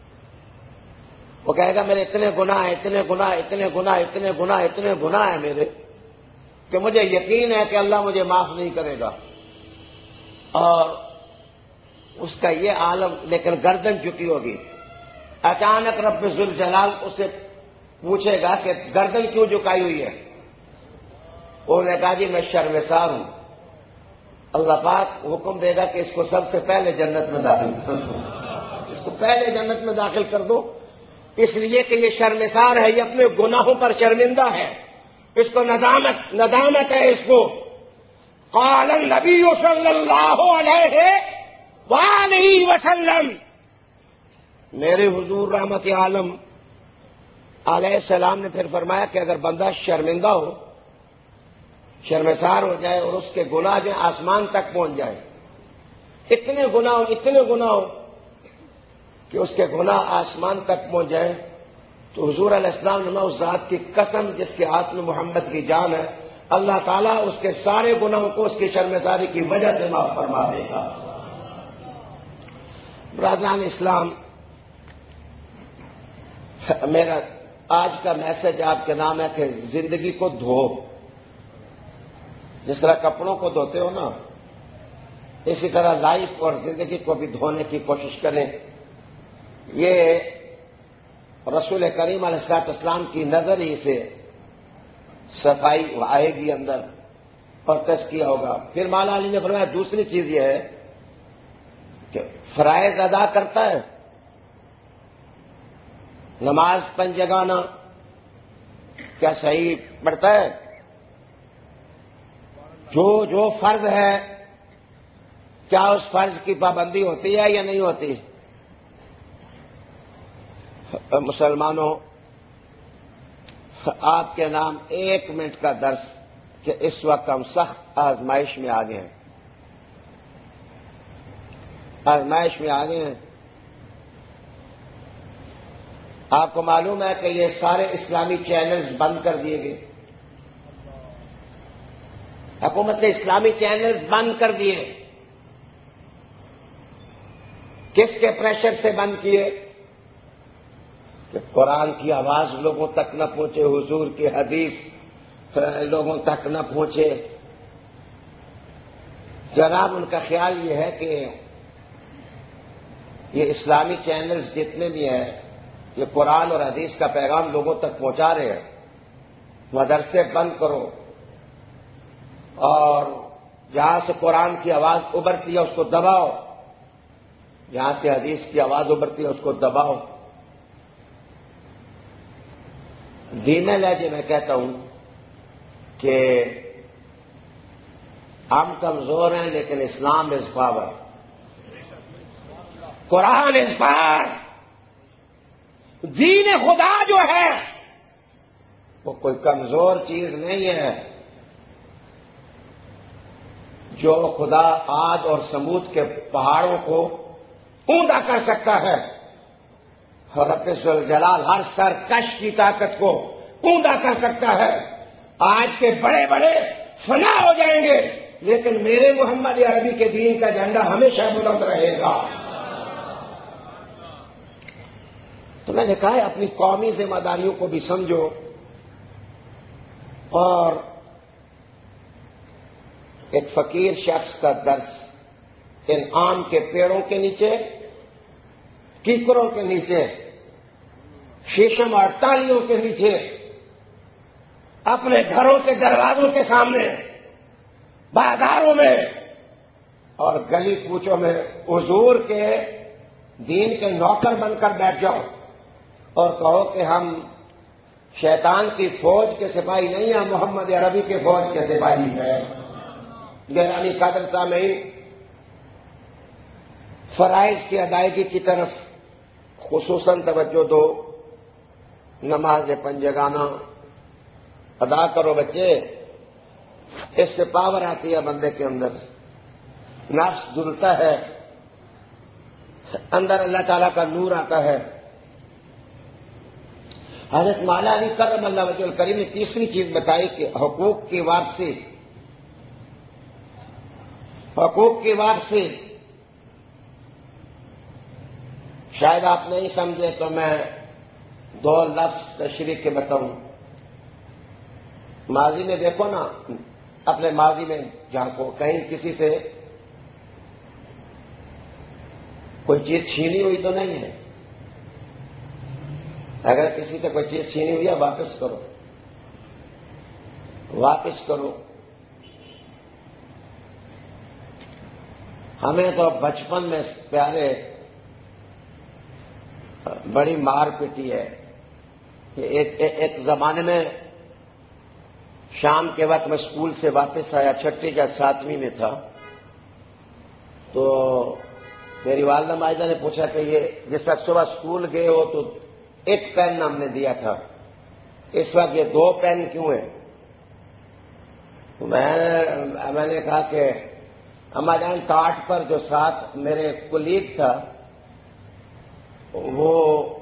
وہ کہے گا میرے اتنے گناہ اتنے گناہ اتنے گناہ اتنے گناہ اتنے گناہ ہیں میرے کہ مجھے یقین ہے کہ اللہ مجھے معاف نہیں کرے گا، اور اس کا یہ عالم، لیکن گردن جھکی ہوگی۔ اچانک رب ذوالجلال اسے پوچھے گا کہ گردن کیوں جھکائی ہوئی ہے؟ انہوں نے کہا جی میں شرمسار ہوں۔ اللہ پاک حکم دے گا کہ اس کو سب سے پہلے جنت میں داخل کر دو، اس کو پہلے جنت میں داخل کر دو، اس لیے کہ یہ شرمسار ہے، یہ اپنے گناہوں پر شرمندہ ہے، اس کو ندامت ہے اس کو۔ قال النبی صلی اللہ علیہ وآلہ وسلم. میرے حضور رحمت عالم علیہ السلام نے پھر فرمایا کہ اگر بندہ شرمندہ ہو، شرمسار ہو جائے اور اس کے گناہ جو آسمان تک پہنچ جائے، اتنے گناہ ہو کہ اس کے گناہ آسمان تک پہنچ جائے، تو حضور علیہ السلام نے اس ذات کی قسم جس کے ہاتھ میں محمد کی جان ہے، اللہ تعالیٰ اس کے سارے گناہوں کو اس کی شرمساری کی وجہ سے معاف فرما دے گا. برادران اسلام، میرا آج کا میسج آپ کے نام ہے کہ زندگی کو دھو. جس طرح کپڑوں کو دھوتے ہو نا، اسی طرح لائف اور زندگی کو بھی دھونے کی کوشش کریں. یہ رسول کریم علیہ الصلوۃ والسلام کی نظر ہی سے صفائی آئے گی اندر اور تزکیہ ہوگا. پھر مولا علی نے فرمایا دوسری چیز یہ ہے کہ فرائض ادا کرتا ہے، نماز پنجگانہ کیا صحیح پڑھتا ہے؟ جو فرض ہے کیا اس فرض کی پابندی ہوتی ہے یا نہیں ہوتی؟ مسلمانوں، آپ کے نام 1 منٹ کا درس کہ اس وقت ہم سخت آزمائش میں آ گئے ہیں. آزمائش میں آ گئے ہیں. آپ کو معلوم ہے کہ یہ سارے اسلامی چینلز بند کر دیے گئے. حکومت نے اسلامی چینلز بند کر دیے. کس کے پریشر سے بند کیے؟ کہ قرآن کی آواز لوگوں تک نہ پہنچے، حضور کی حدیث لوگوں تک نہ پہنچے. جناب ان کا خیال یہ ہے کہ یہ اسلامی چینلز جتنے بھی ہیں یہ قرآن اور حدیث کا پیغام لوگوں تک پہنچا رہے ہیں. مدرسے بند کرو اور جہاں سے قرآن کی آواز ابھرتی ہے اس کو دباؤ، جہاں سے حدیث کی آواز ابھرتی ہے اس کو دباؤ. دھیمے لہجے میں کہتا ہوں کہ ہم کمزور ہیں لیکن اسلام is power, Quran is power. دین خدا جو ہے وہ کوئی کمزور چیز نہیں ہے. جو خدا عاد اور سمود کے پہاڑوں کو اوندا کر سکتا ہے، رب ذوالجلال ہر سرکش کی طاقت کو اوندا کر سکتا ہے. آج کے بڑے بڑے فنا ہو جائیں گے لیکن میرے محمد عربی کے دین کا جھنڈا ہمیشہ بلند رہے گا. تو میں نے کہا ہے اپنی قومی ذمہ داریوں کو بھی سمجھو اور ایک فقیر شخص کا درس ان آم کے پیڑوں کے نیچے، کیکروں کے نیچے، شیشم اور ٹالیوں کے نیچے، اپنے گھروں کے دروازوں کے سامنے، بازاروں میں اور گلی کوچوں میں حضور کے دین کے نوکر بن کر بیٹھ جاؤ اور کہو کہ ہم شیطان کی فوج کے سپاہی نہیں ہیں، محمد عربی کے فوج کے سپاہی ہیں. گرامی قادر سامعین، فرائض کی ادائیگی کی طرف خصوصاً توجہ دو. نماز پنجگانہ ادا کرو بچے، اس سے پاور آتی ہے بندے کے اندر، نفس دھلتا ہے، اندر اللہ تعالیٰ کا نور آتا ہے. حضرت مولا علی کرم اللہ وجہ الکریم نے تیسری چیز بتائی کہ حقوق کی واپسی. حقوق کی واپسی شاید آپ نہیں سمجھے تو میں 2 لفظ تشریح کے بتاؤں. ماضی میں دیکھو نا، اپنے ماضی میں جھانکو، کہیں کسی سے کوئی چیز چھینی ہوئی تو نہیں ہے. اگر کسی سے کوئی چیز چھینی ہوئی ہے واپس کرو، واپس کرو. ہمیں تو بچپن میں پیارے بڑی مار پیٹی ہے. ایک زمانے میں شام کے وقت میں اسکول سے واپس آیا، 6ٹھی یا 7ویں میں تھا، تو میری والدہ ماجدہ نے پوچھا کہ یہ جس وقت صبح اسکول گئے ہو تو ایک پین ہم نے دیا تھا، اس وقت یہ 2 پین کیوں ہیں؟ تو میں نے کہا کہ اما جان کاٹ پر جو ساتھ میرے کولیگ تھا وہ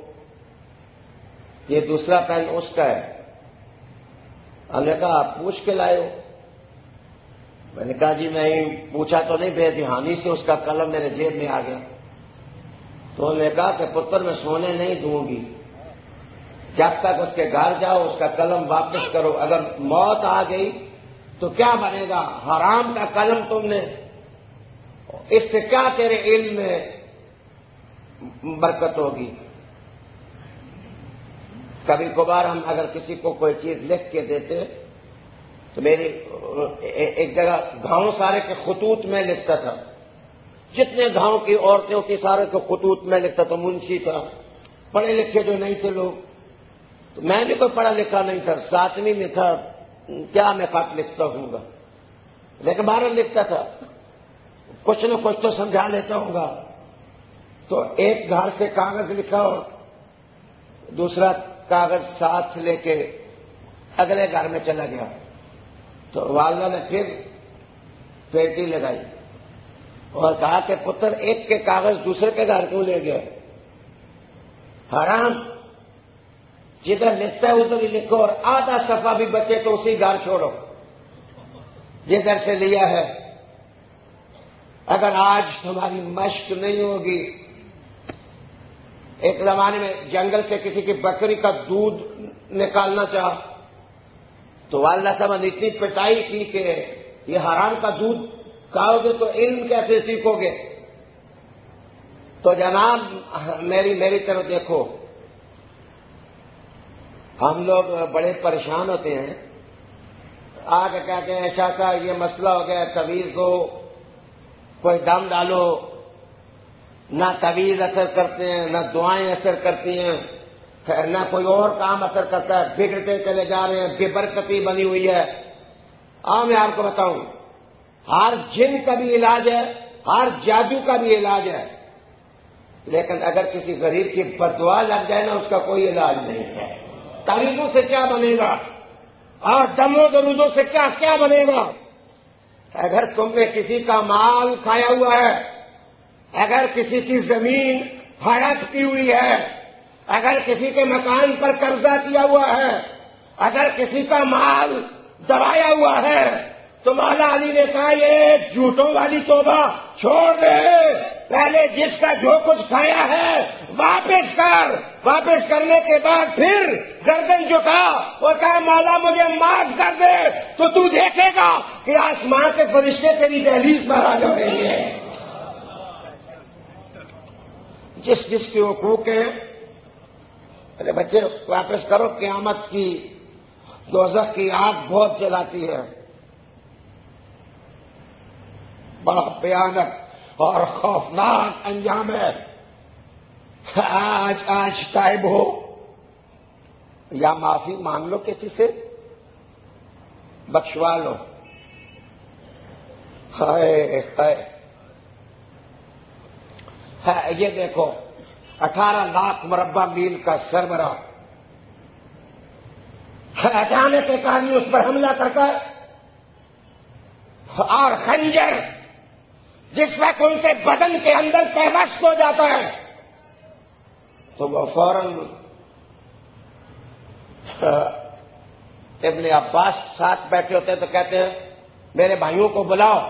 یہ دوسرا پین اس کا ہے۔ ہم نے کہا آپ پوچھ کے لائے ہو؟ میں نے کہا جی میں پوچھا تو نہیں، بے دھیانی سے اس کا قلم میرے جیب میں آ گیا۔ تو انہوں نے کہا کہ پتر میں سونے نہیں دوں گی جب تک اس کے گھر جاؤ اس کا قلم واپس کرو، اگر موت آ گئی تو کیا بنے گا؟ حرام کا قلم تم نے، اس سے کیا تیرے علم میں برکت ہوگی؟ کبھی کبھار ہم اگر کسی کو کوئی چیز لکھ کے دیتے تو میری ایک جگہ گاؤں سارے کے خطوط میں لکھتا تھا، جتنے گاؤں کی عورتوں کی سارے کے خطوط میں لکھتا تھا، منشی تھا، پڑھے لکھے جو نہیں تھے لوگ، تو میں بھی کوئی پڑھا لکھا نہیں تھا، 7ویں میں تھا، کیا میں خط لکھتا ہوں گا، لیکن 12 لکھتا تھا، کچھ نہ کچھ تو سمجھا لیتا ہوں گا۔ تو ایک گھر سے کاغذ لکھا اور دوسرا کاغذ ساتھ لے کے اگلے گھر میں چلا گیا، تو والدہ نے پھر پیٹی لگائی اور کہا کہ پتر ایک کے کاغذ دوسرے کے گھر کیوں لے گئے؟ حرام، جدھر لکھتا ہے ادھر ہی لکھو، اور آدھا صفحہ بھی بچے تو اسی گھر چھوڑو جدھر سے لیا ہے۔ اگر آج ہماری مشق نہیں ہوگی، ایک زمانے میں جنگل سے کسی کی بکری کا دودھ نکالنا چاہا تو والدہ صاحب نے اتنی پٹائی کی کہ یہ حرام کا دودھ کھاؤ گے تو علم کیسے سیکھو گے؟ تو جناب میری طرف دیکھو، ہم لوگ بڑے پریشان ہوتے ہیں، آگے کہتے ہیں ایسا کا یہ مسئلہ ہو گیا، تعویذ دو، کوئی دم ڈالو، نہ تعویذ اثر کرتے ہیں، نہ دعائیں اثر کرتی ہیں، نہ کوئی اور کام اثر کرتا ہے، بگڑتے چلے جا رہے ہیں، بے برکتی بنی ہوئی ہے۔ میں آپ کو بتاؤں، ہر جن کا بھی علاج ہے، ہر جادو کا بھی علاج ہے، لیکن اگر کسی غریب کی بددعا لگ جائے نا، اس کا کوئی علاج نہیں ہے۔ تعویذوں سے کیا بنے گا اور دم و درودوں سے کیا بنے گا؟ اگر تم نے کسی کا مال کھایا ہوا ہے، اگر کسی کی زمین ہڑپ کی ہوئی ہے، اگر کسی کے مکان پر قبضہ کیا ہوا ہے، اگر کسی کا مال دبایا ہوا ہے، تو مولا علی نے کہا یہ جھوٹوں والی توبہ چھوڑ دے، پہلے جس کا جو کچھ کھایا ہے واپس کر، واپس کرنے کے بعد پھر گردن جھکا اور کہا مولا مجھے معاف کر دے، تو دیکھے گا کہ آسمان کے فرشتے تیری دہلیز پر آ جائیں گے۔ جس کے حقوق ہیں، ارے بچے واپس کرو، قیامت کی دوزخ کی آگ بہت جلاتی ہے، بڑا بھیانک اور خوفناک انجام ہے۔ آج تائب ہو یا معافی مانگ لو، کسی سے بخشوا لو۔ ہائے ہائے، یہ دیکھو 18 لاکھ مربع میل کا سربراہ اچانک ایک آدمی اس پر حملہ کرتا ہے، اور خنجر جس وقت ان کے بدن کے اندر پیوست ہو جاتا ہے تو وہ فوراً ابن عباس ساتھ بیٹھے ہوتے ہیں تو کہتے ہیں میرے بھائیوں کو بلاؤ،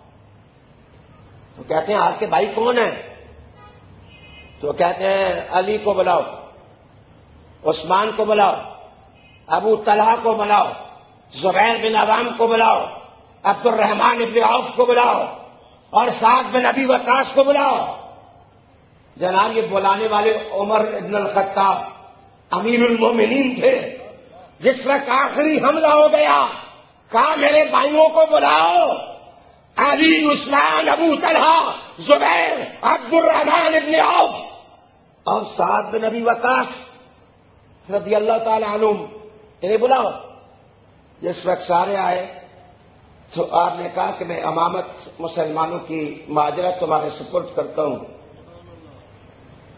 تو کہتے ہیں آپ کے بھائی کون ہیں؟ تو کہتے ہیں علی کو بلاؤ، عثمان کو بلاؤ، ابو طلحہ کو بلاؤ، زبیر بن عوام کو بلاؤ، عبد الرحمن ابن عوف کو بلاؤ، اور سعد بن ابی وقاص کو بلاؤ۔ جناب یہ بلانے والے عمر ابن الخطاب امیر المومنین تھے۔ جس وقت آخری حملہ ہو گیا کہا میرے بھائیوں کو بلاؤ، علی، عثمان، ابو طلحہ، زبیر، عبد الرحمن ابن عوف اور سعد بن ابی وقاص رضی اللہ تعالی عنہم، انہیں بلاؤ۔ جس وقت سارے آئے تو آپ نے کہا کہ میں امامت مسلمانوں کی معذرت تمہارے سپرد کرتا ہوں،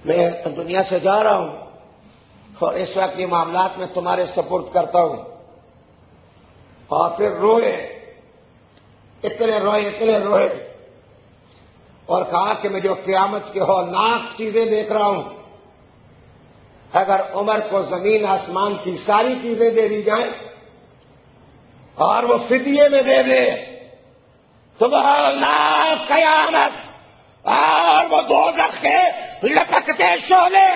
میں دنیا سے جا رہا ہوں اور اس وقت یہ معاملات میں تمہارے سپرد کرتا ہوں. اور پھر روئے، اتنے روئے اور کہا کہ میں جو قیامت کے ہولناک چیزیں دیکھ رہا ہوں، اگر عمر کو زمین آسمان کی ساری چیزیں دے دی جائیں اور وہ فدیے میں دے دے تو وہ ہولناک قیامت اور وہ دوزخ کے لپکتے شعلے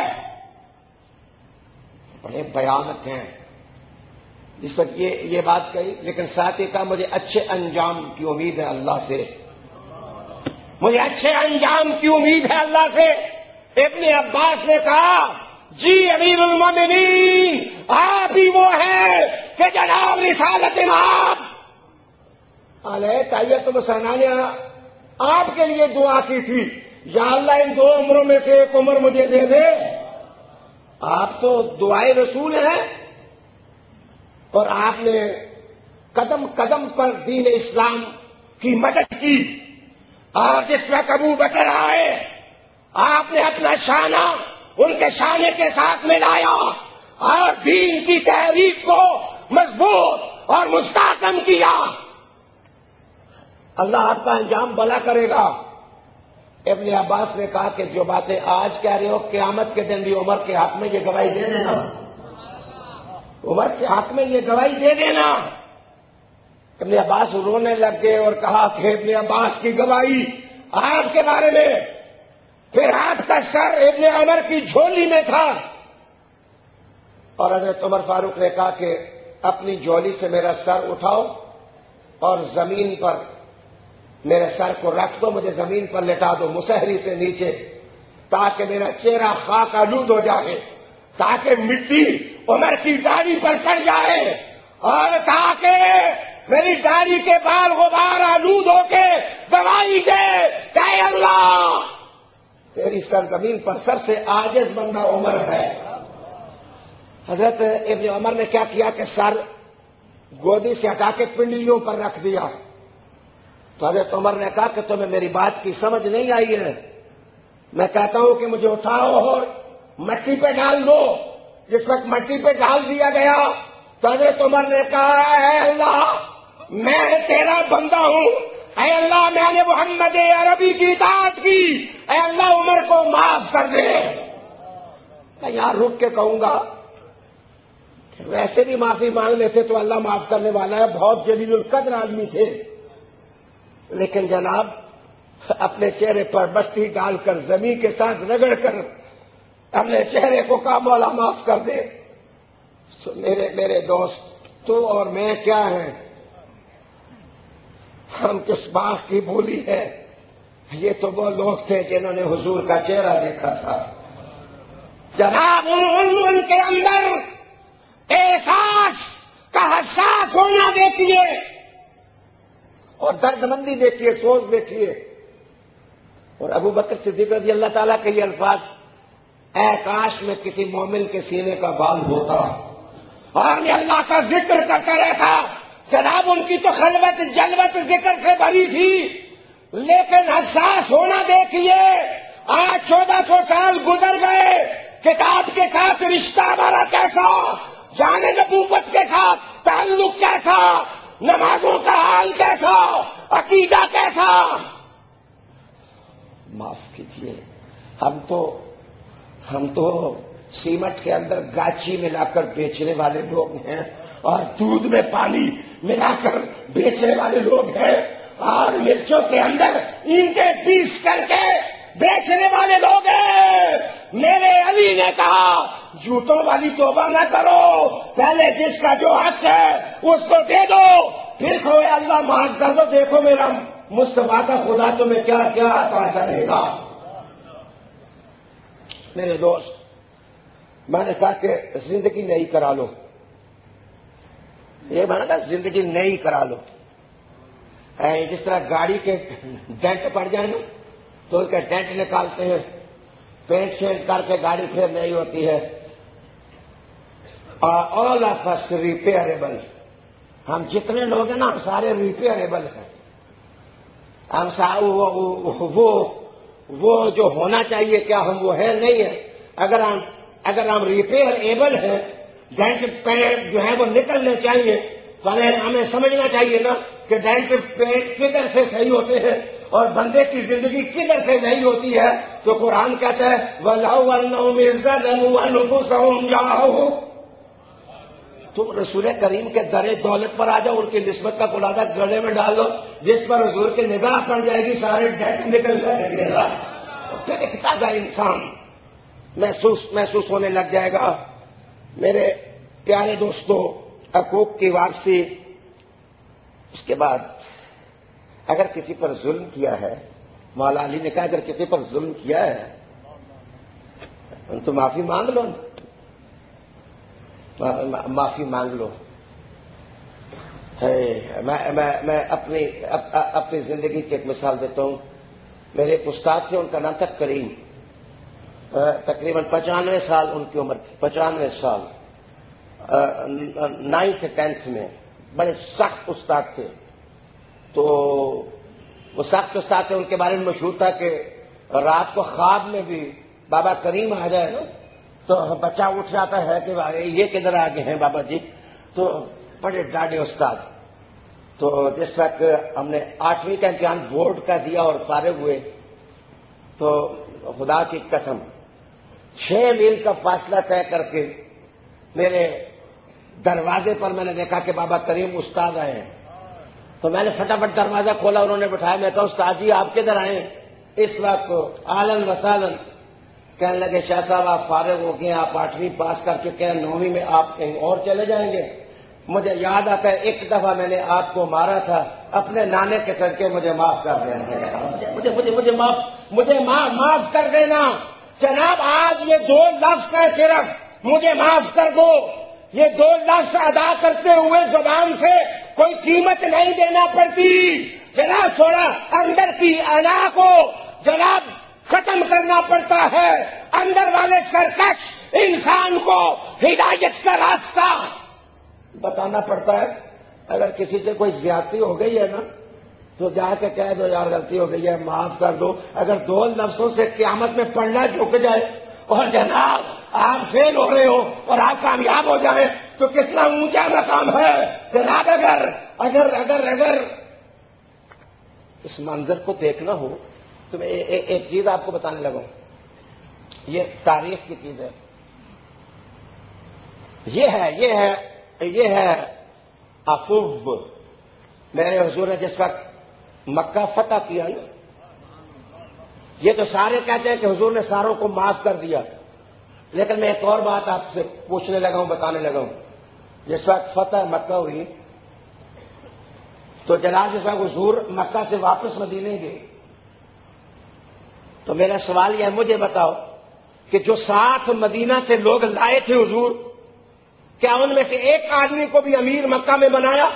بڑے بیانت ہیں. جس وقت یہ بات کہی، لیکن ساتھ ہی کہا مجھے اچھے انجام کی امید ہے اللہ سے، مجھے اچھے انجام کی امید ہے اللہ سے. ابن عباس نے کہا جی امیر المومنین، آپ ہی وہ ہیں کہ جناب رسالت امام علیہ طیت الحسنہ نے آپ کے لیے دعا کی تھی، یا اللہ ان 2 عمروں میں سے ایک عمر مجھے دے دے. آپ تو دعائے رسول ہیں اور آپ نے قدم قدم پر دین اسلام کی مدد کی. اور جس وقت ابو بکر آئے آپ نے اپنا شانہ ان کے شانے کے ساتھ ملایا اور دین کی تحریک کو مضبوط اور مستحکم کیا. اللہ آپ کا انجام بھلا کرے گا. ابن عباس نے کہا کہ جو باتیں آج کہہ رہے ہو قیامت کے دن بھی عمر کے حق میں یہ گواہی دے دینا، عمر کے حق میں یہ گواہی دے دینا. ابن عباس رونے لگ گئے اور کہا کہ ابن عباس کی گواہی آپ کے بارے میں. پھر ہاتھ کا سر ابن عمر کی جھولی میں تھا اور حضرت عمر فاروق نے کہا کہ اپنی جھولی سے میرا سر اٹھاؤ اور زمین پر میرے سر کو رکھ دو، مجھے زمین پر لٹا دو مسحری سے نیچے، تاکہ میرا چہرہ خاک آلود ہو جائے، تاکہ مٹی عمر کی داڑھی پر پڑ جائے اور تاکہ میری داڑھی کے بال غبار آلود ہو کے گواہی دے کہ اے اللہ تیری سرزمین پر سب سے عاجز بندہ عمر ہے. حضرت ابن عمر نے کیا کیا کہ سر گودی سے ہٹا کے پنڈلیوں پر رکھ دیا. تو حضرت عمر نے کہا کہ تمہیں میری بات کی سمجھ نہیں آئی ہے، میں کہتا ہوں کہ مجھے اٹھاؤ اور مٹی پہ ڈال دو. جس وقت مٹی پہ ڈال دیا گیا تو حضرت عمر نے کہا اے اللہ میں تیرا بندہ ہوں، اے اللہ میں نے محمد عربی کی اطاعت کی، اے اللہ عمر کو معاف کر دے. میں یہاں رک کے کہوں گا ویسے بھی معافی مانگ لیتے تو اللہ معاف کرنے والا ہے، بہت جلیل القدر آدمی تھے، لیکن جناب اپنے چہرے پر بٹی ڈال کر زمین کے ساتھ رگڑ کر اپنے چہرے کو کہا مولا معاف کر دے. میرے دوست تو اور میں کیا ہیں، ہم کس بات کی بولی ہے. یہ تو وہ لوگ تھے جنہوں نے حضور کا چہرہ دیکھا تھا. جناب ان کے اندر احساس کا حساس ہونا دیکھیے اور درد مندی دیکھیے، سوچ دیکھیے. اور ابو بکر صدیق رضی اللہ تعالیٰ کے یہ الفاظ، اے کاش میں کسی مومن کے سینے کا بال ہوتا اور یہ اللہ کا ذکر کرتا رہتا. جناب ان کی تو خلوت جلوت ذکر سے بھری تھی، لیکن حساس ہونا دیکھیے. آج 1400 سال گزر گئے، کتاب کے ساتھ رشتہ ہمارا کیسا، جان نبوت کے ساتھ تعلق کیسا، نمازوں کا حال کیسا، عقیدہ کیسا. معاف کیجیے، ہم تو سیمنٹ کے اندر گاچی ملا کر بیچنے والے لوگ ہیں اور دودھ میں پانی ملا کر بیچنے والے لوگ ہیں اور مرچوں کے اندر اینٹیں پیس کر کے بیچنے والے لوگ ہیں. میرے علی نے کہا جوتوں والی توبہ نہ کرو، پہلے جس کا جو حق ہے اس کو دے دو، پھر کہو اللہ معاف کر دو، دیکھو میرا مصطفیٰ کا خدا تمہیں کیا کیا عطا کرے گا. میرے دوست میں نے کہا کہ زندگی نئی کرا لو، یہ میں نے کہا زندگی نئی کرا لو. جس طرح گاڑی کے ڈینٹ پڑ جائیں نا تو اس کے ڈینٹ نکالتے ہیں، پینٹ شینٹ کر کے گاڑی پھر نئی ہوتی ہے. آل آف اس ریپیئریبل، ہم جتنے لوگ ہیں نا ہم سارے ریپیئریبل ہیں. ہم وہ وہ جو ہونا چاہیے کیا ہم وہ ہے نہیں ہے. اگر ہم ریپیئر ایبل ہیں، ڈینٹ پینٹ جو ہے وہ نکلنے چاہیے، تو ہمیں سمجھنا چاہیے نا کہ ڈینٹ پینٹ کدھر سے صحیح ہوتے ہیں اور بندے کی زندگی کدھر سے صحیح ہوتی ہے. تو قرآن کہتا ہے وَلَوْ أَنَّهُمْ إِذْ ظَلَمُوا أَنفُسَهُمْ جَاءُوكَ. تم رسول کریم کے در دولت پر آ جاؤ، ان کی نسبت کا خلاصہ گلے میں ڈال دو، جس پر حضور کی نگاہ پڑ جائے گی سارے ڈینٹ نکل جائے گا. پھر ایک تازہ انسان محسوس ہونے لگ جائے گا. میرے پیارے دوستوں، حقوق کی واپسی. اس کے بعد اگر کسی پر ظلم کیا ہے، مولا علی نے کہا اگر کسی پر ظلم کیا ہے تو معافی مانگ لو، معافی مانگ لو. میں اپنی زندگی کی ایک مثال دیتا ہوں. میرے ایک استاد تھے، ان کا نام تھا کریم. تقریباً 95 سال ان کی عمر تھی، 95 سال. 9th 10th میں بڑے سخت استاد تھے. تو وہ سخت استاد تھے، ان کے بارے میں مشہور تھا کہ رات کو خواب میں بھی بابا کریم آ جائے نا تو بچہ اٹھ جاتا ہے کہ یہ کدھر آگے ہیں بابا جی. تو بڑے ڈاڈے استاد. تو جس وقت ہم نے 8ویں کا امتحان بورڈ کا دیا اور فارغ ہوئے تو خدا کی قسم 6 میل کا فاصلہ طے کر کے میرے دروازے پر میں نے دیکھا کہ بابا کریم استاد آئے ہیں. تو میں نے فٹافٹ دروازہ کھولا، انہوں نے بٹھایا. میں کہا استاد جی آپ کدھر آئے؟ اس وقت آلن وسالن. کہنے لگے شاہ صاحب آپ فارغ ہو گئے، آپ 8ویں پاس کر چکے ہیں، 9ویں میں آپ کہیں اور چلے جائیں گے. مجھے یاد آتا ہے ایک دفعہ میں نے آپ کو مارا تھا، اپنے نانے کے صدقے مجھے معاف کر دینا. مجھے معاف کر دینا جناب. آج یہ 2 لفظ ہے صرف، مجھے معاف کر دو. یہ 2 لفظ ادا کرتے ہوئے زبان سے کوئی قیمت نہیں دینا پڑتی جناب. تھوڑا اندر کی انا کو جناب ختم کرنا پڑتا ہے. اندر والے سرکش انسان کو ہدایت کا راستہ بتانا پڑتا ہے. اگر کسی سے کوئی زیادتی ہو گئی ہے نا تو جا کے کہہ دو یار غلطی ہو گئی ہے، معاف کر دو. اگر 2 لفظوں سے قیامت میں پڑھنا جھک جائے اور جناب آپ فیل ہو رہے ہو اور آپ کامیاب ہو جائیں تو کتنا اونچا مقام ہے جناب. اگر اس منظر کو دیکھنا ہو تو میں ایک چیز آپ کو بتانے لگا ہوں. یہ تاریخ کی چیز ہے. یہ ہے عفو. میرے حضور نے جس وقت مکہ فتح کیا نا، یہ تو سارے کہتے ہیں کہ حضور نے ساروں کو معاف کر دیا، لیکن میں ایک اور بات آپ سے پوچھنے لگا ہوں، بتانے لگا ہوں. جس وقت فتح مکہ ہوئی تو جناب جس وقت حضور مکہ سے واپس مدینے گئے تو میرا سوال یہ ہے، مجھے بتاؤ کہ جو 7 مدینہ سے لوگ لائے تھے حضور، کیا ان میں سے ایک آدمی کو بھی امیر مکہ میں بنایا؟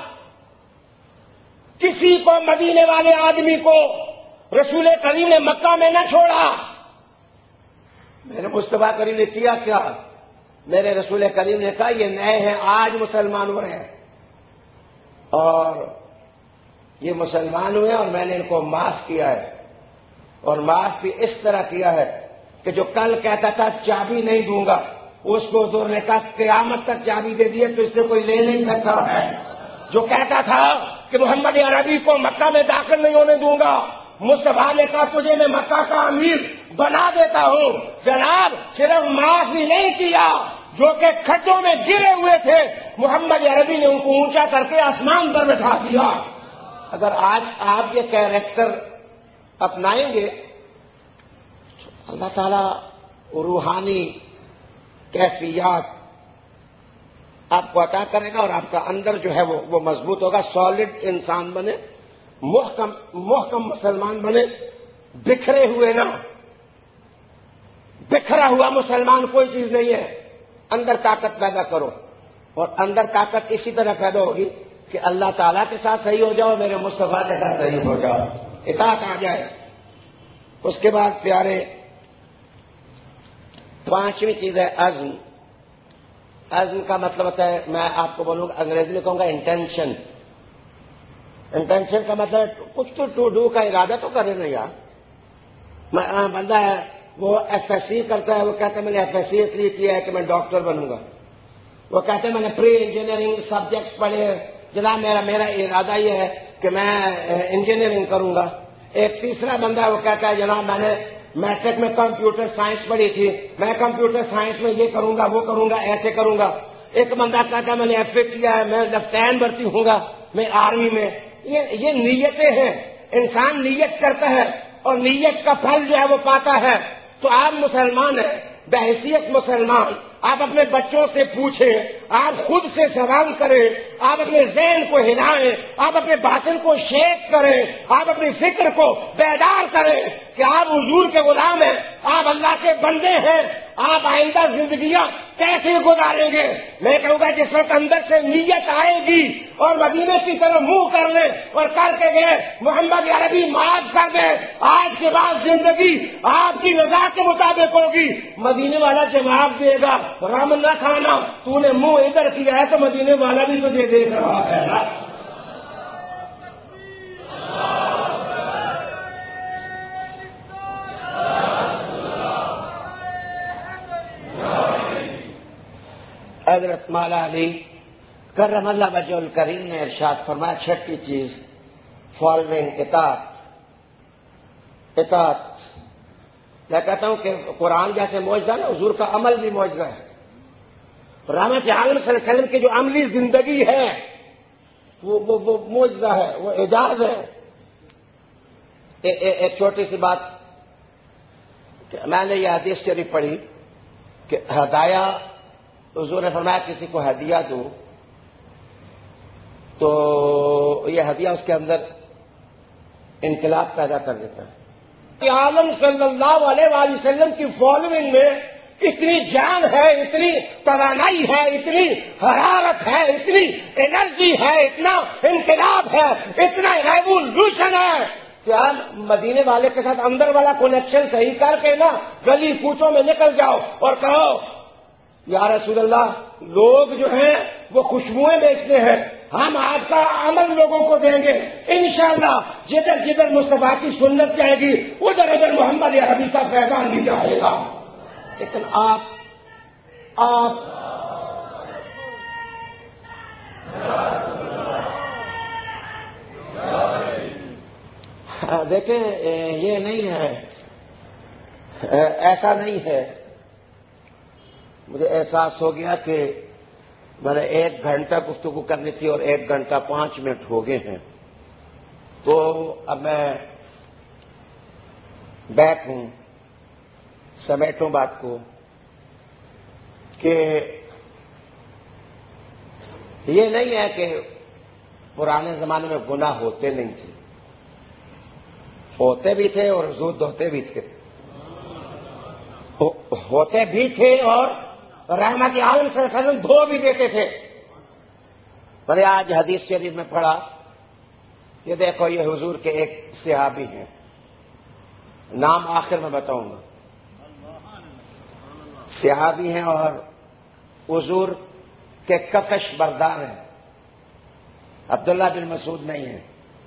کسی کو مدینے والے آدمی کو رسول کریم نے مکہ میں نہ چھوڑا. میرے مصطفیٰ کریم نے کیا کیا؟ میرے رسول کریم نے کہا یہ نئے ہیں، آج مسلمان ہوئے ہیں اور یہ مسلمان ہوئے اور میں نے ان کو معاف کیا ہے. اور معاف بھی اس طرح کیا ہے کہ جو کل کہتا تھا چابی نہیں دوں گا، اس کو حضور نے کہا قیامت تک چابی دے دی تو اس سے کوئی لے نہیں سکتا ہے. جو کہتا تھا کہ محمد عربی کو مکہ میں داخل نہیں ہونے دوں گا، مصطفیٰ نے کہا تجھے میں مکہ کا امیر بنا دیتا ہوں. جناب صرف معاف ہی نہیں کیا، جو کہ کھڈوں میں گرے ہوئے تھے محمد عربی نے ان کو اونچا کر کے آسمان پر بٹھا دیا. اگر آج آپ یہ کیریکٹر اپنائیں گے اللہ تعالیٰ روحانی کیفیات آپ کو عطا کرے گا اور آپ کا اندر جو ہے وہ مضبوط ہوگا. سالڈ انسان بنے، محکم مسلمان بنے. بکھرے ہوئے نا، بکھرا ہوا مسلمان کوئی چیز نہیں ہے. اندر طاقت پیدا کرو اور اندر طاقت اسی طرح پیدا ہوگی کہ اللہ تعالیٰ کے ساتھ صحیح ہو جاؤ، میرے مصطفیٰ کے ساتھ صحیح ہو جاؤ، اطاعت آ جائے. اس کے بعد پیارے 5ویں چیز ہے عزم. عزم کا مطلب ہوتا ہے، میں آپ کو بولوں گا انگریزی میں کہوں گا انٹینشن. انٹینشن کا مطلب کچھ تو ٹو ڈو کا ارادہ تو کرے نا یار. بندہ ہے وہ ایف ایس سی کرتا ہے، وہ کہتا ہے میں نے ایف ایس سی اس لیے کیا ہے کہ میں ڈاکٹر بنوں گا. وہ کہتے ہیں میں نے پری انجینئرنگ سبجیکٹس پڑھے، جناب میرا ارادہ یہ ہے کہ میں انجینئرنگ کروں گا. ایک تیسرا بندہ ہے وہ کہتا ہے جناب میں نے میٹرک میں کمپیوٹر سائنس پڑھی تھی، میں کمپیوٹر سائنس میں یہ کروں گا وہ کروں گا ایسے کروں گا. ایک بندہ کہتا ہے میں نے ایف اے کیا ہے، میں لیفٹیننٹ بھرتی ہوں گا میں آرمی میں. یہ نیتیں ہیں، انسان نیت کرتا ہے اور نیت کا پھل جو ہے وہ پاتا ہے. تو آپ مسلمان ہیں، بحیثیت مسلمان آپ اپنے بچوں سے پوچھیں، آپ خود سے سوال کریں، آپ اپنے ذہن کو ہلائیں، آپ اپنے باطن کو شیک کریں، آپ اپنی فکر کو بیدار کریں کہ آپ حضور کے غلام ہیں، آپ اللہ کے بندے ہیں. آپ آئندہ زندگیاں کیسے گزاریں گے؟ میں کہوں گا جس وقت اندر سے نیت آئے گی اور مدینے کی طرف منہ کر لیں اور کر کے گئے محمد عربی معاف کر دیں، آج کے بعد زندگی آپ کی رضا کے مطابق ہوگی. مدینے والا جواب دے گا غم نہ کھانا، تو نے منہ ادھر کیا ہے تو مدینے والا بھی تجھے دیکھ رہا ہے. حضرت مولا علی کرم اللہ وجہ الکریم نے ارشاد فرمایا چھٹی چیز فالوئنگ اطاعت. میں کہتا ہوں کہ قرآن جیسے معجزہ نا، حضور کا عمل بھی معجزہ ہے. رحمت عالم صلی اللہ علیہ وسلم کی جو عملی زندگی ہے وہ معجزہ ہے، وہ اعجاز ہے. ایک چھوٹی سی بات، میں نے یہ حدیث شریف پڑھی کہ ہدایہ حضور نے فرمایا کسی کو ہدیہ دو تو یہ ہدیہ اس کے اندر انقلاب پیدا کر دیتا ہے. عالم صلی اللہ علیہ وآلہ وسلم کی فالوئنگ میں اتنی جان ہے، اتنی توانائی ہے، اتنی حرارت ہے، اتنی انرجی ہے، اتنا انقلاب ہے، اتنا ریوولوشن ہے کہ آپ مدینے والے کے ساتھ اندر والا کنیکشن صحیح کر کے نا گلی کوچوں میں نکل جاؤ اور کہو یا رسول اللہ لوگ جو ہیں وہ خوشبوئیں بیچتے ہیں، ہم آپ کا عمل لوگوں کو دیں گے انشاءاللہ. جدھر جدھر مصطفیٰ کی سنت جائے گی ادھر ادھر محمد عربی کا پیغام بھی جائے گا. لیکن آپ دیکھیں یہ نہیں ہے، ایسا نہیں ہے. مجھے احساس ہو گیا کہ میں نے 1 گھنٹہ گفتگو کرنی تھی اور 1 گھنٹہ 5 منٹ ہو گئے ہیں، تو اب میں بیٹھوں سمیٹوں بات کو کہ یہ نہیں ہے کہ پرانے زمانے میں گناہ ہوتے نہیں تھے، ہوتے بھی تھے اور حضور دھوتے بھی تھے، ہوتے بھی تھے اور رحمت عالم صلی اللہ علیہ وسلم دھو بھی دیتے تھے. پر آج حدیث شریف میں پڑھا، یہ دیکھو یہ حضور کے ایک صحابی ہیں، نام آخر میں بتاؤں گا. صحابی ہیں اور حضور کے کفش بردار ہیں، عبداللہ بن مسعود نہیں ہیں،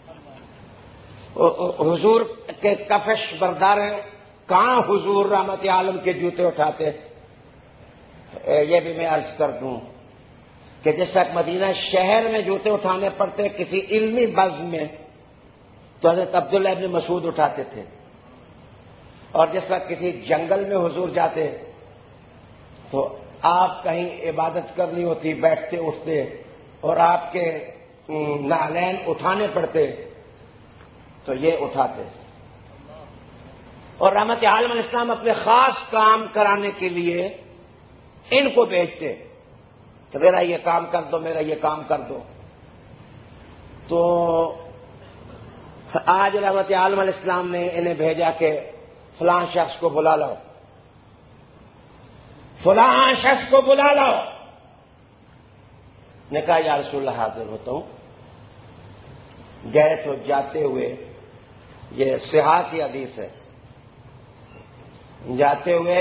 حضور کے کفش بردار ہیں. کہاں حضور رحمت عالم کے جوتے اٹھاتے؟ یہ بھی میں عرض کر دوں کہ جس وقت مدینہ شہر میں جوتے اٹھانے پڑتے کسی علمی بزم میں تو حضرت عبداللہ ابن مسعود اٹھاتے تھے، اور جس وقت کسی جنگل میں حضور جاتے تو آپ کہیں عبادت کرنی ہوتی بیٹھتے اٹھتے اور آپ کے نعلین اٹھانے پڑتے تو یہ اٹھاتے. اور رحمت عالم علیہ السلام اپنے خاص کام کرانے کے لیے ان کو بھیجتے کہ میرا یہ کام کر دو، میرا یہ کام کر دو. تو آج رحمت عالم علیہ السلام نے انہیں بھیجا کہ فلاں شخص کو بلا لاؤ، فلاں شخص کو بلا لاؤ. نے کہا یا رسول اللہ حاضر ہوتا ہوں. گئے تو جاتے ہوئے، یہ صحاح کی حدیث ہے، جاتے ہوئے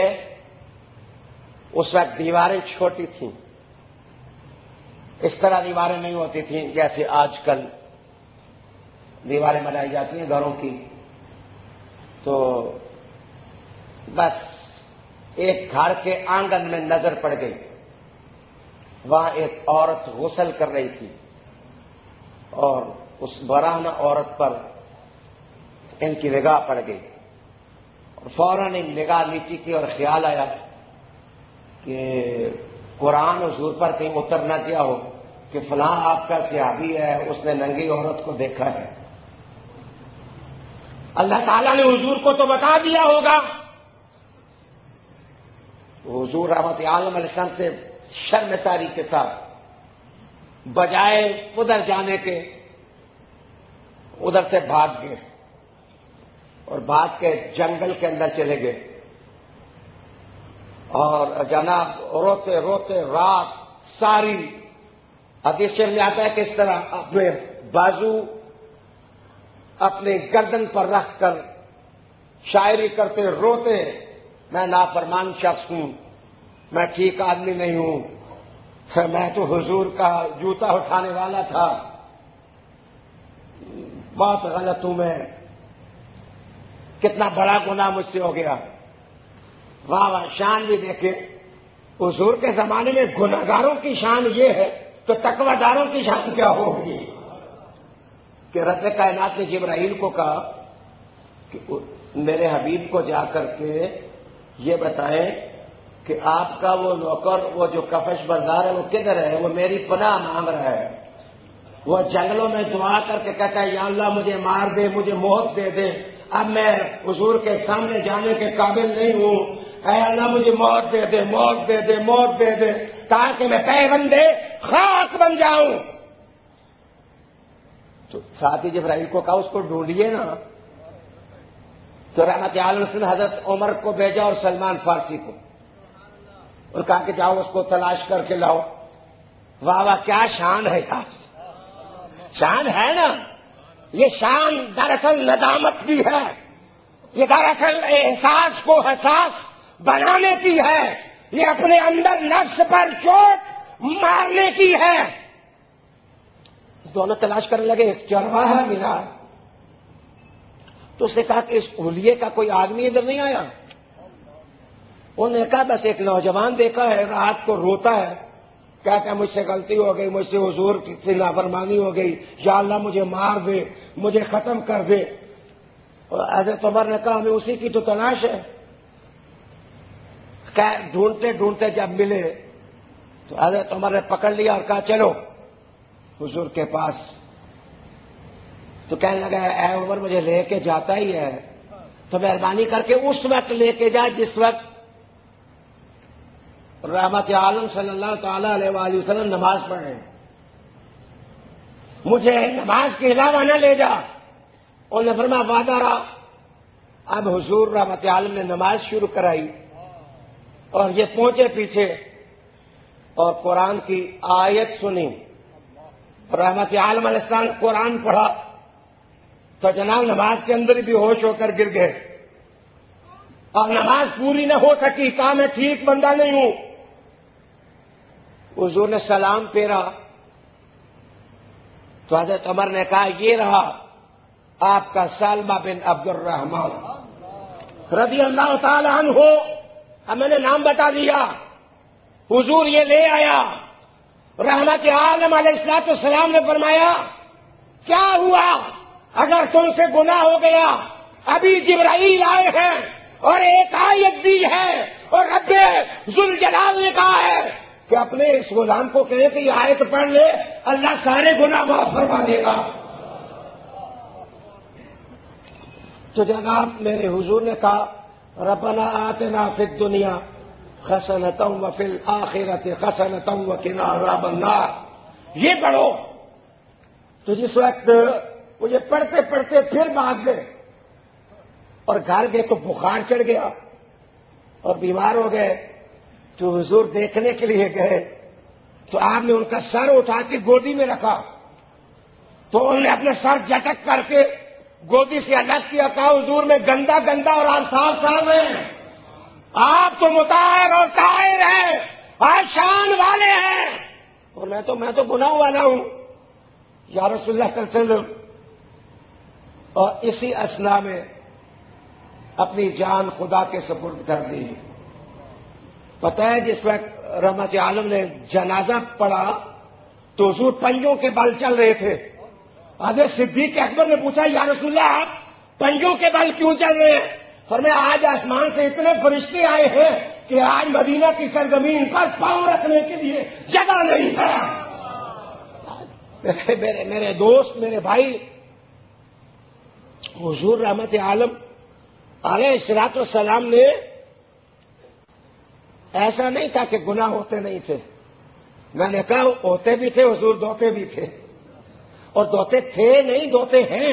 اس وقت دیواریں چھوٹی تھیں، اس طرح دیواریں نہیں ہوتی تھیں جیسے آج کل دیواریں بنائی جاتی ہیں گھروں کی. تو بس ایک گھر کے آنگن میں نظر پڑ گئی، وہاں ایک عورت غسل کر رہی تھی، اور اس برہنہ عورت پر ان کی نگاہ پڑ گئی، اور فوراً ان نگاہ نیچی کی اور خیال آیا کہ قرآن حضور پر کہیں اتر نہ گیا ہو کہ فلاں آپ کا صحابی ہے، اس نے ننگی عورت کو دیکھا ہے۔ اللہ تعالیٰ نے حضور کو تو بتا دیا ہوگا، حضور رحمت عالم علیہ السلام سے شرمساری کے ساتھ بجائے ادھر جانے کے ادھر سے بھاگ گئے اور بھاگ کے جنگل کے اندر چلے گئے، اور جناب روتے روتے رات ساری، حدیث میں آتا ہے کہ اس طرح اپنے بازو اپنے گردن پر رکھ کر شاعری کرتے روتے، میں نافرمان شخص ہوں، میں ٹھیک آدمی نہیں ہوں، میں تو حضور کا جوتا اٹھانے والا تھا، بہت غلط ہوں میں، کتنا بڑا گناہ مجھ سے ہو گیا۔ واہ واہ، شان بھی دیکھے، حضور کے زمانے میں گناہگاروں کی شان یہ ہے تو تقوی داروں کی شان کیا ہوگی کہ رب کائنات نے جبرائیل کو کہا کہ میرے حبیب کو جا کر کے یہ بتائیں کہ آپ کا وہ نوکر، وہ جو کفش بردار ہے، وہ کدھر ہے، وہ میری پناہ مانگ رہا ہے، وہ جنگلوں میں دعا کر کے کہتا ہے یا اللہ مجھے مار دے، مجھے موت دے دے، اب میں حضور کے سامنے جانے کے قابل نہیں ہوں، اے اللہ مجھے موت دے دے، موت دے دے، موت دے دے، تاکہ میں پیغمبر خاک بن جاؤں۔ تو ساتھی جبرائیل کو کہا اس کو ڈھونڈیے نا، تو رحمت عالم نے حضرت عمر کو بھیجا اور سلمان فارسی کو، اور کہا کہ جاؤ اس کو تلاش کر کے لاؤ۔ واہ واہ، کیا شان ہے یار، شان ہے نا، یہ شان دراصل ندامت کی ہے، یہ دراصل احساس کو حساس بنانے کی ہے، یہ اپنے اندر نفس پر چوٹ مارنے کی ہے۔ دونوں تلاش کرنے لگے، ایک چرواہا ملا، تو اس نے کہا کہ اس حلیے کا کوئی آدمی ادھر نہیں آیا؟ انہوں نے کہا بس ایک نوجوان دیکھا ہے، رات کو روتا ہے، کہتا ہے مجھ سے غلطی ہو گئی، مجھ سے حضور سے نافرمانی ہو گئی، یا اللہ مجھے مار دے، مجھے ختم کر دے۔ اور حضرت عمر نے کہا ہمیں اسی کی تو تلاش ہے۔ ڈھونڈتے ڈھونڈتے جب ملے تو حضرت عمر نے پکڑ لیا اور کہا چلو حضور کے پاس۔ تو کہنے لگا اے عمر مجھے لے کے جاتا ہی ہے، تو مہربانی کر کے اس وقت لے کے جا جس وقت رحمت عالم صلی اللہ تعالی علیہ وآلہ وسلم نماز پڑھ رہے ہیں، مجھے نماز کے علاوہ نہ لے جا۔ انہوں نے فرمایا وعدہ رہا۔ اب حضور رحمت عالم نے نماز شروع کرائی اور یہ پہنچے پیچھے اور قرآن کی آیت سنی، رحمت عالم علیہ السلام قرآن پڑھا تو جناب نماز کے اندر بھی ہوش ہو کر گر گئے، اور نماز پوری نہ ہو سکی، کہا میں ٹھیک بندہ نہیں ہوں۔ حضور نے سلام پھیرا تو حضرت عمر نے کہا یہ رہا آپ کا سلمہ بن عبد الرحمن رضی اللہ تعالی عنہ، میں نے نام بتا دیا، حضور یہ لے آیا۔ رحمت عالم علیہ السلام نے فرمایا کیا ہوا اگر تم سے گناہ ہو گیا؟ ابھی جبرائیل آئے ہیں اور ایک آیت دی ہے، اور رب ذوالجلال نے کہا ہے کہ اپنے اس غلام کو کہے کہ یہ آیت پڑھ لے، اللہ سارے گناہ معاف فرما دے گا۔ تو جناب میرے حضور نے کہا ربنا آتنا فی الدنیا حسنۃ وفی الآخرۃ حسنۃ وقنا عذاب النار، یہ پڑھو۔ تو جس وقت وہ یہ پڑھتے پڑھتے پھر بھاگ گئے اور گھر گئے تو بخار چڑھ گیا اور بیمار ہو گئے، تو حضور دیکھنے کے لیے گئے تو آپ نے ان کا سر اٹھا کے گودی میں رکھا، تو انہوں نے اپنا سر جھٹک کر کے گودی سے الگ کیا، کہا حضور میں گندا گندا اور آپ صاف صاف ہیں، آپ تو مطہر اور طاہر ہیں، آپ شان والے ہیں، اور میں تو گناہ والا ہوں یا رسول اللہ صلی اللہ علیہ وسلم۔ اور اسی اثنا میں اپنی جان خدا کے سپرد کر دی. پتہ ہے جس وقت رحمت عالم نے جنازہ پڑھا تو حضور پنجوں کے بل چل رہے تھے. حضرت صدیق اکبر نے پوچھا یا رسول اللہ آپ پنجوں کے بل کیوں چل رہے ہیں؟ فرمایا آج آسمان سے اتنے فرشتے آئے ہیں کہ آج مدینہ کی سرزمین پر پاؤں رکھنے کے لیے جگہ نہیں ہے. میرے دوست، میرے بھائی، حضور رحمت عالم علیہ الصلوۃ والسلام نے ایسا نہیں تھا کہ گناہ ہوتے نہیں تھے. میں نے کہا ہوتے بھی تھے، حضور دھوتے بھی تھے، اور دھوتے تھے نہیں دھوتے ہیں.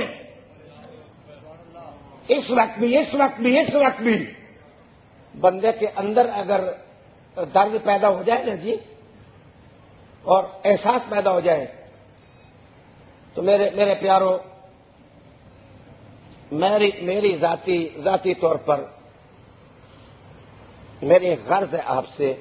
اس وقت بھی بندے کے اندر اگر درد پیدا ہو جائے نا جی، اور احساس پیدا ہو جائے تو میرے پیاروں، میری ذاتی طور پر میری غرض ہے آپ سے،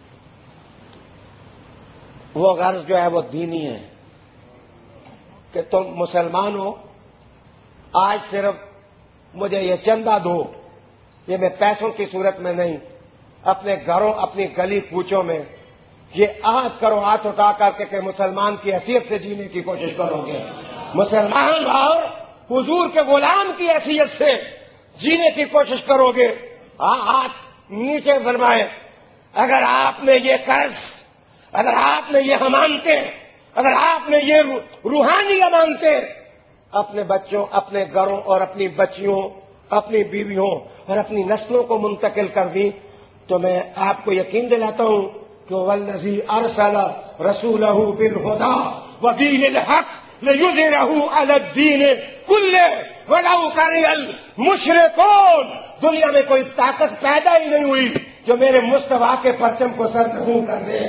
وہ غرض جو ہے وہ دینی ہے کہ تم مسلمان ہو. آج صرف مجھے یہ چندہ دو، یہ میں پیسوں کی صورت میں نہیں، اپنے گھروں، اپنی گلی کوچوں میں یہ عہد کرو ہاتھ اٹھا کر کے کہ مسلمان کی حیثیت سے جینے کی کوشش کرو گے، مسلمان اور حضور کے غلام کی حیثیت سے جینے کی کوشش کرو گے. ہاتھ نیچے فرمائے. اگر آپ نے یہ قرض، اگر آپ نے یہ امانتیں، اگر آپ نے یہ روحانی امانتیں اپنے بچوں، اپنے گھروں اور اپنی بچیوں، اپنی بیویوں اور اپنی نسلوں کو منتقل کر دی تو میں آپ کو یقین دلاتا ہوں کہ والذی ارسل رسولہ بالہدی ودین الحق لیظہرہ علی الدین کلہ ولو کرہ المشرکون. دنیا میں کوئی طاقت پیدا ہی نہیں ہوئی جو میرے مصطفیٰ کے پرچم کو سرنگوں کر دے.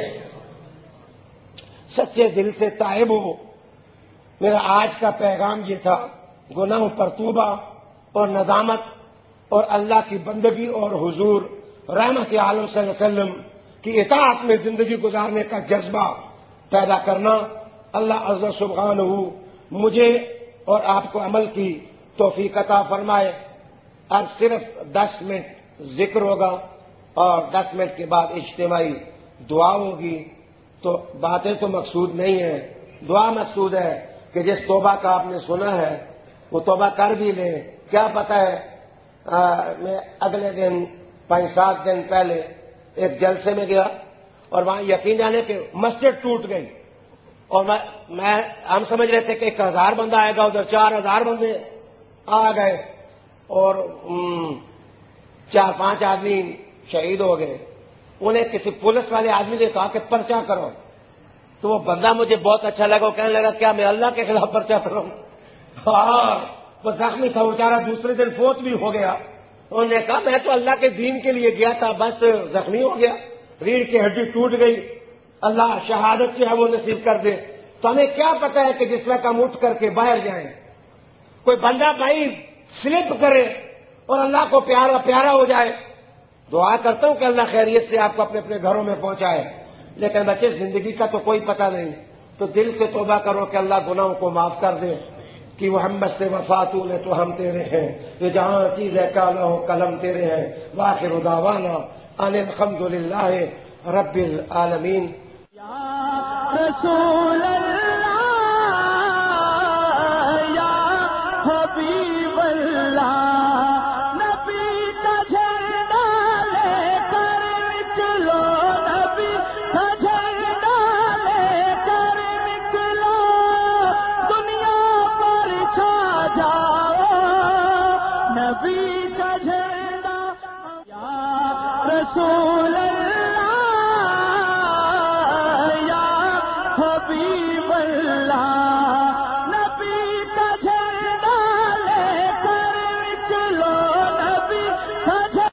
سچے دل سے تائب ہو. میرا آج کا پیغام یہ تھا، گناہوں پر توبہ اور ندامت اور اللہ کی بندگی اور حضور رحمت عالم صلی اللہ علیہ وسلم کی اطاعت میں زندگی گزارنے کا جذبہ پیدا کرنا. اللہ عز و سبحانہ مجھے اور آپ کو عمل کی توفیق عطا فرمائے. اب صرف 10 منٹ ذکر ہوگا اور 10 منٹ کے بعد اجتماعی دعا ہوگی. تو باتیں تو مقصود نہیں ہیں، دعا مقصود ہے کہ جس توبہ کا آپ نے سنا ہے وہ توبہ کر بھی لیں. کیا پتہ ہے میں اگلے دن 5-7 دن پہلے ایک جلسے میں گیا اور وہاں یقین جانے کہ مسجد ٹوٹ گئی، اور ہم سمجھ رہے تھے کہ 1000 بندہ آئے گا، ادھر 4000 بندے آ گئے اور 4-5 آدمی شہید ہو گئے. انہیں کسی پولیس والے آدمی نے کہا کہ پرچہ کرو، تو وہ بندہ مجھے بہت اچھا لگا. وہ کہنے لگا کیا میں اللہ کے خلاف پرچہ کروں؟ وہ زخمی تھا بیچارہ، دوسرے دن فوت بھی ہو گیا. انہوں نے کہا میں تو اللہ کے دین کے لیے گیا تھا، بس زخمی ہو گیا، ریڑھ کی ہڈی ٹوٹ گئی، اللہ شہادت جو ہے وہ نصیب کر دے. تو ہمیں کیا پتہ ہے کہ جس وقت ہم اٹھ کر کے باہر جائیں کوئی بندہ بھائی سلپ کرے اور اللہ کو پیارا ہو جائے. دعا کرتا ہوں کہ اللہ خیریت سے آپ کو اپنے اپنے گھروں میں پہنچائے. لیکن بچے زندگی کا تو کوئی پتہ نہیں، تو دل سے توبہ کرو کہ اللہ گناہوں کو معاف کر دے. کہ محمد سے وفاتوں نے تو ہم تیرے ہیں، یہ جہاں چیز ہے کالا ہو قلم تیرے ہیں. وآخر دعوانا ان الحمد للہ رب العالمین. رسول اللہ یا حبیب اللہ، نبی کا جھنڈا لے کر نکلو، نبی کا جھنڈا لے کر نکلو، دنیا پر چھا جاؤ، نبی کا جھنڈا یا رسول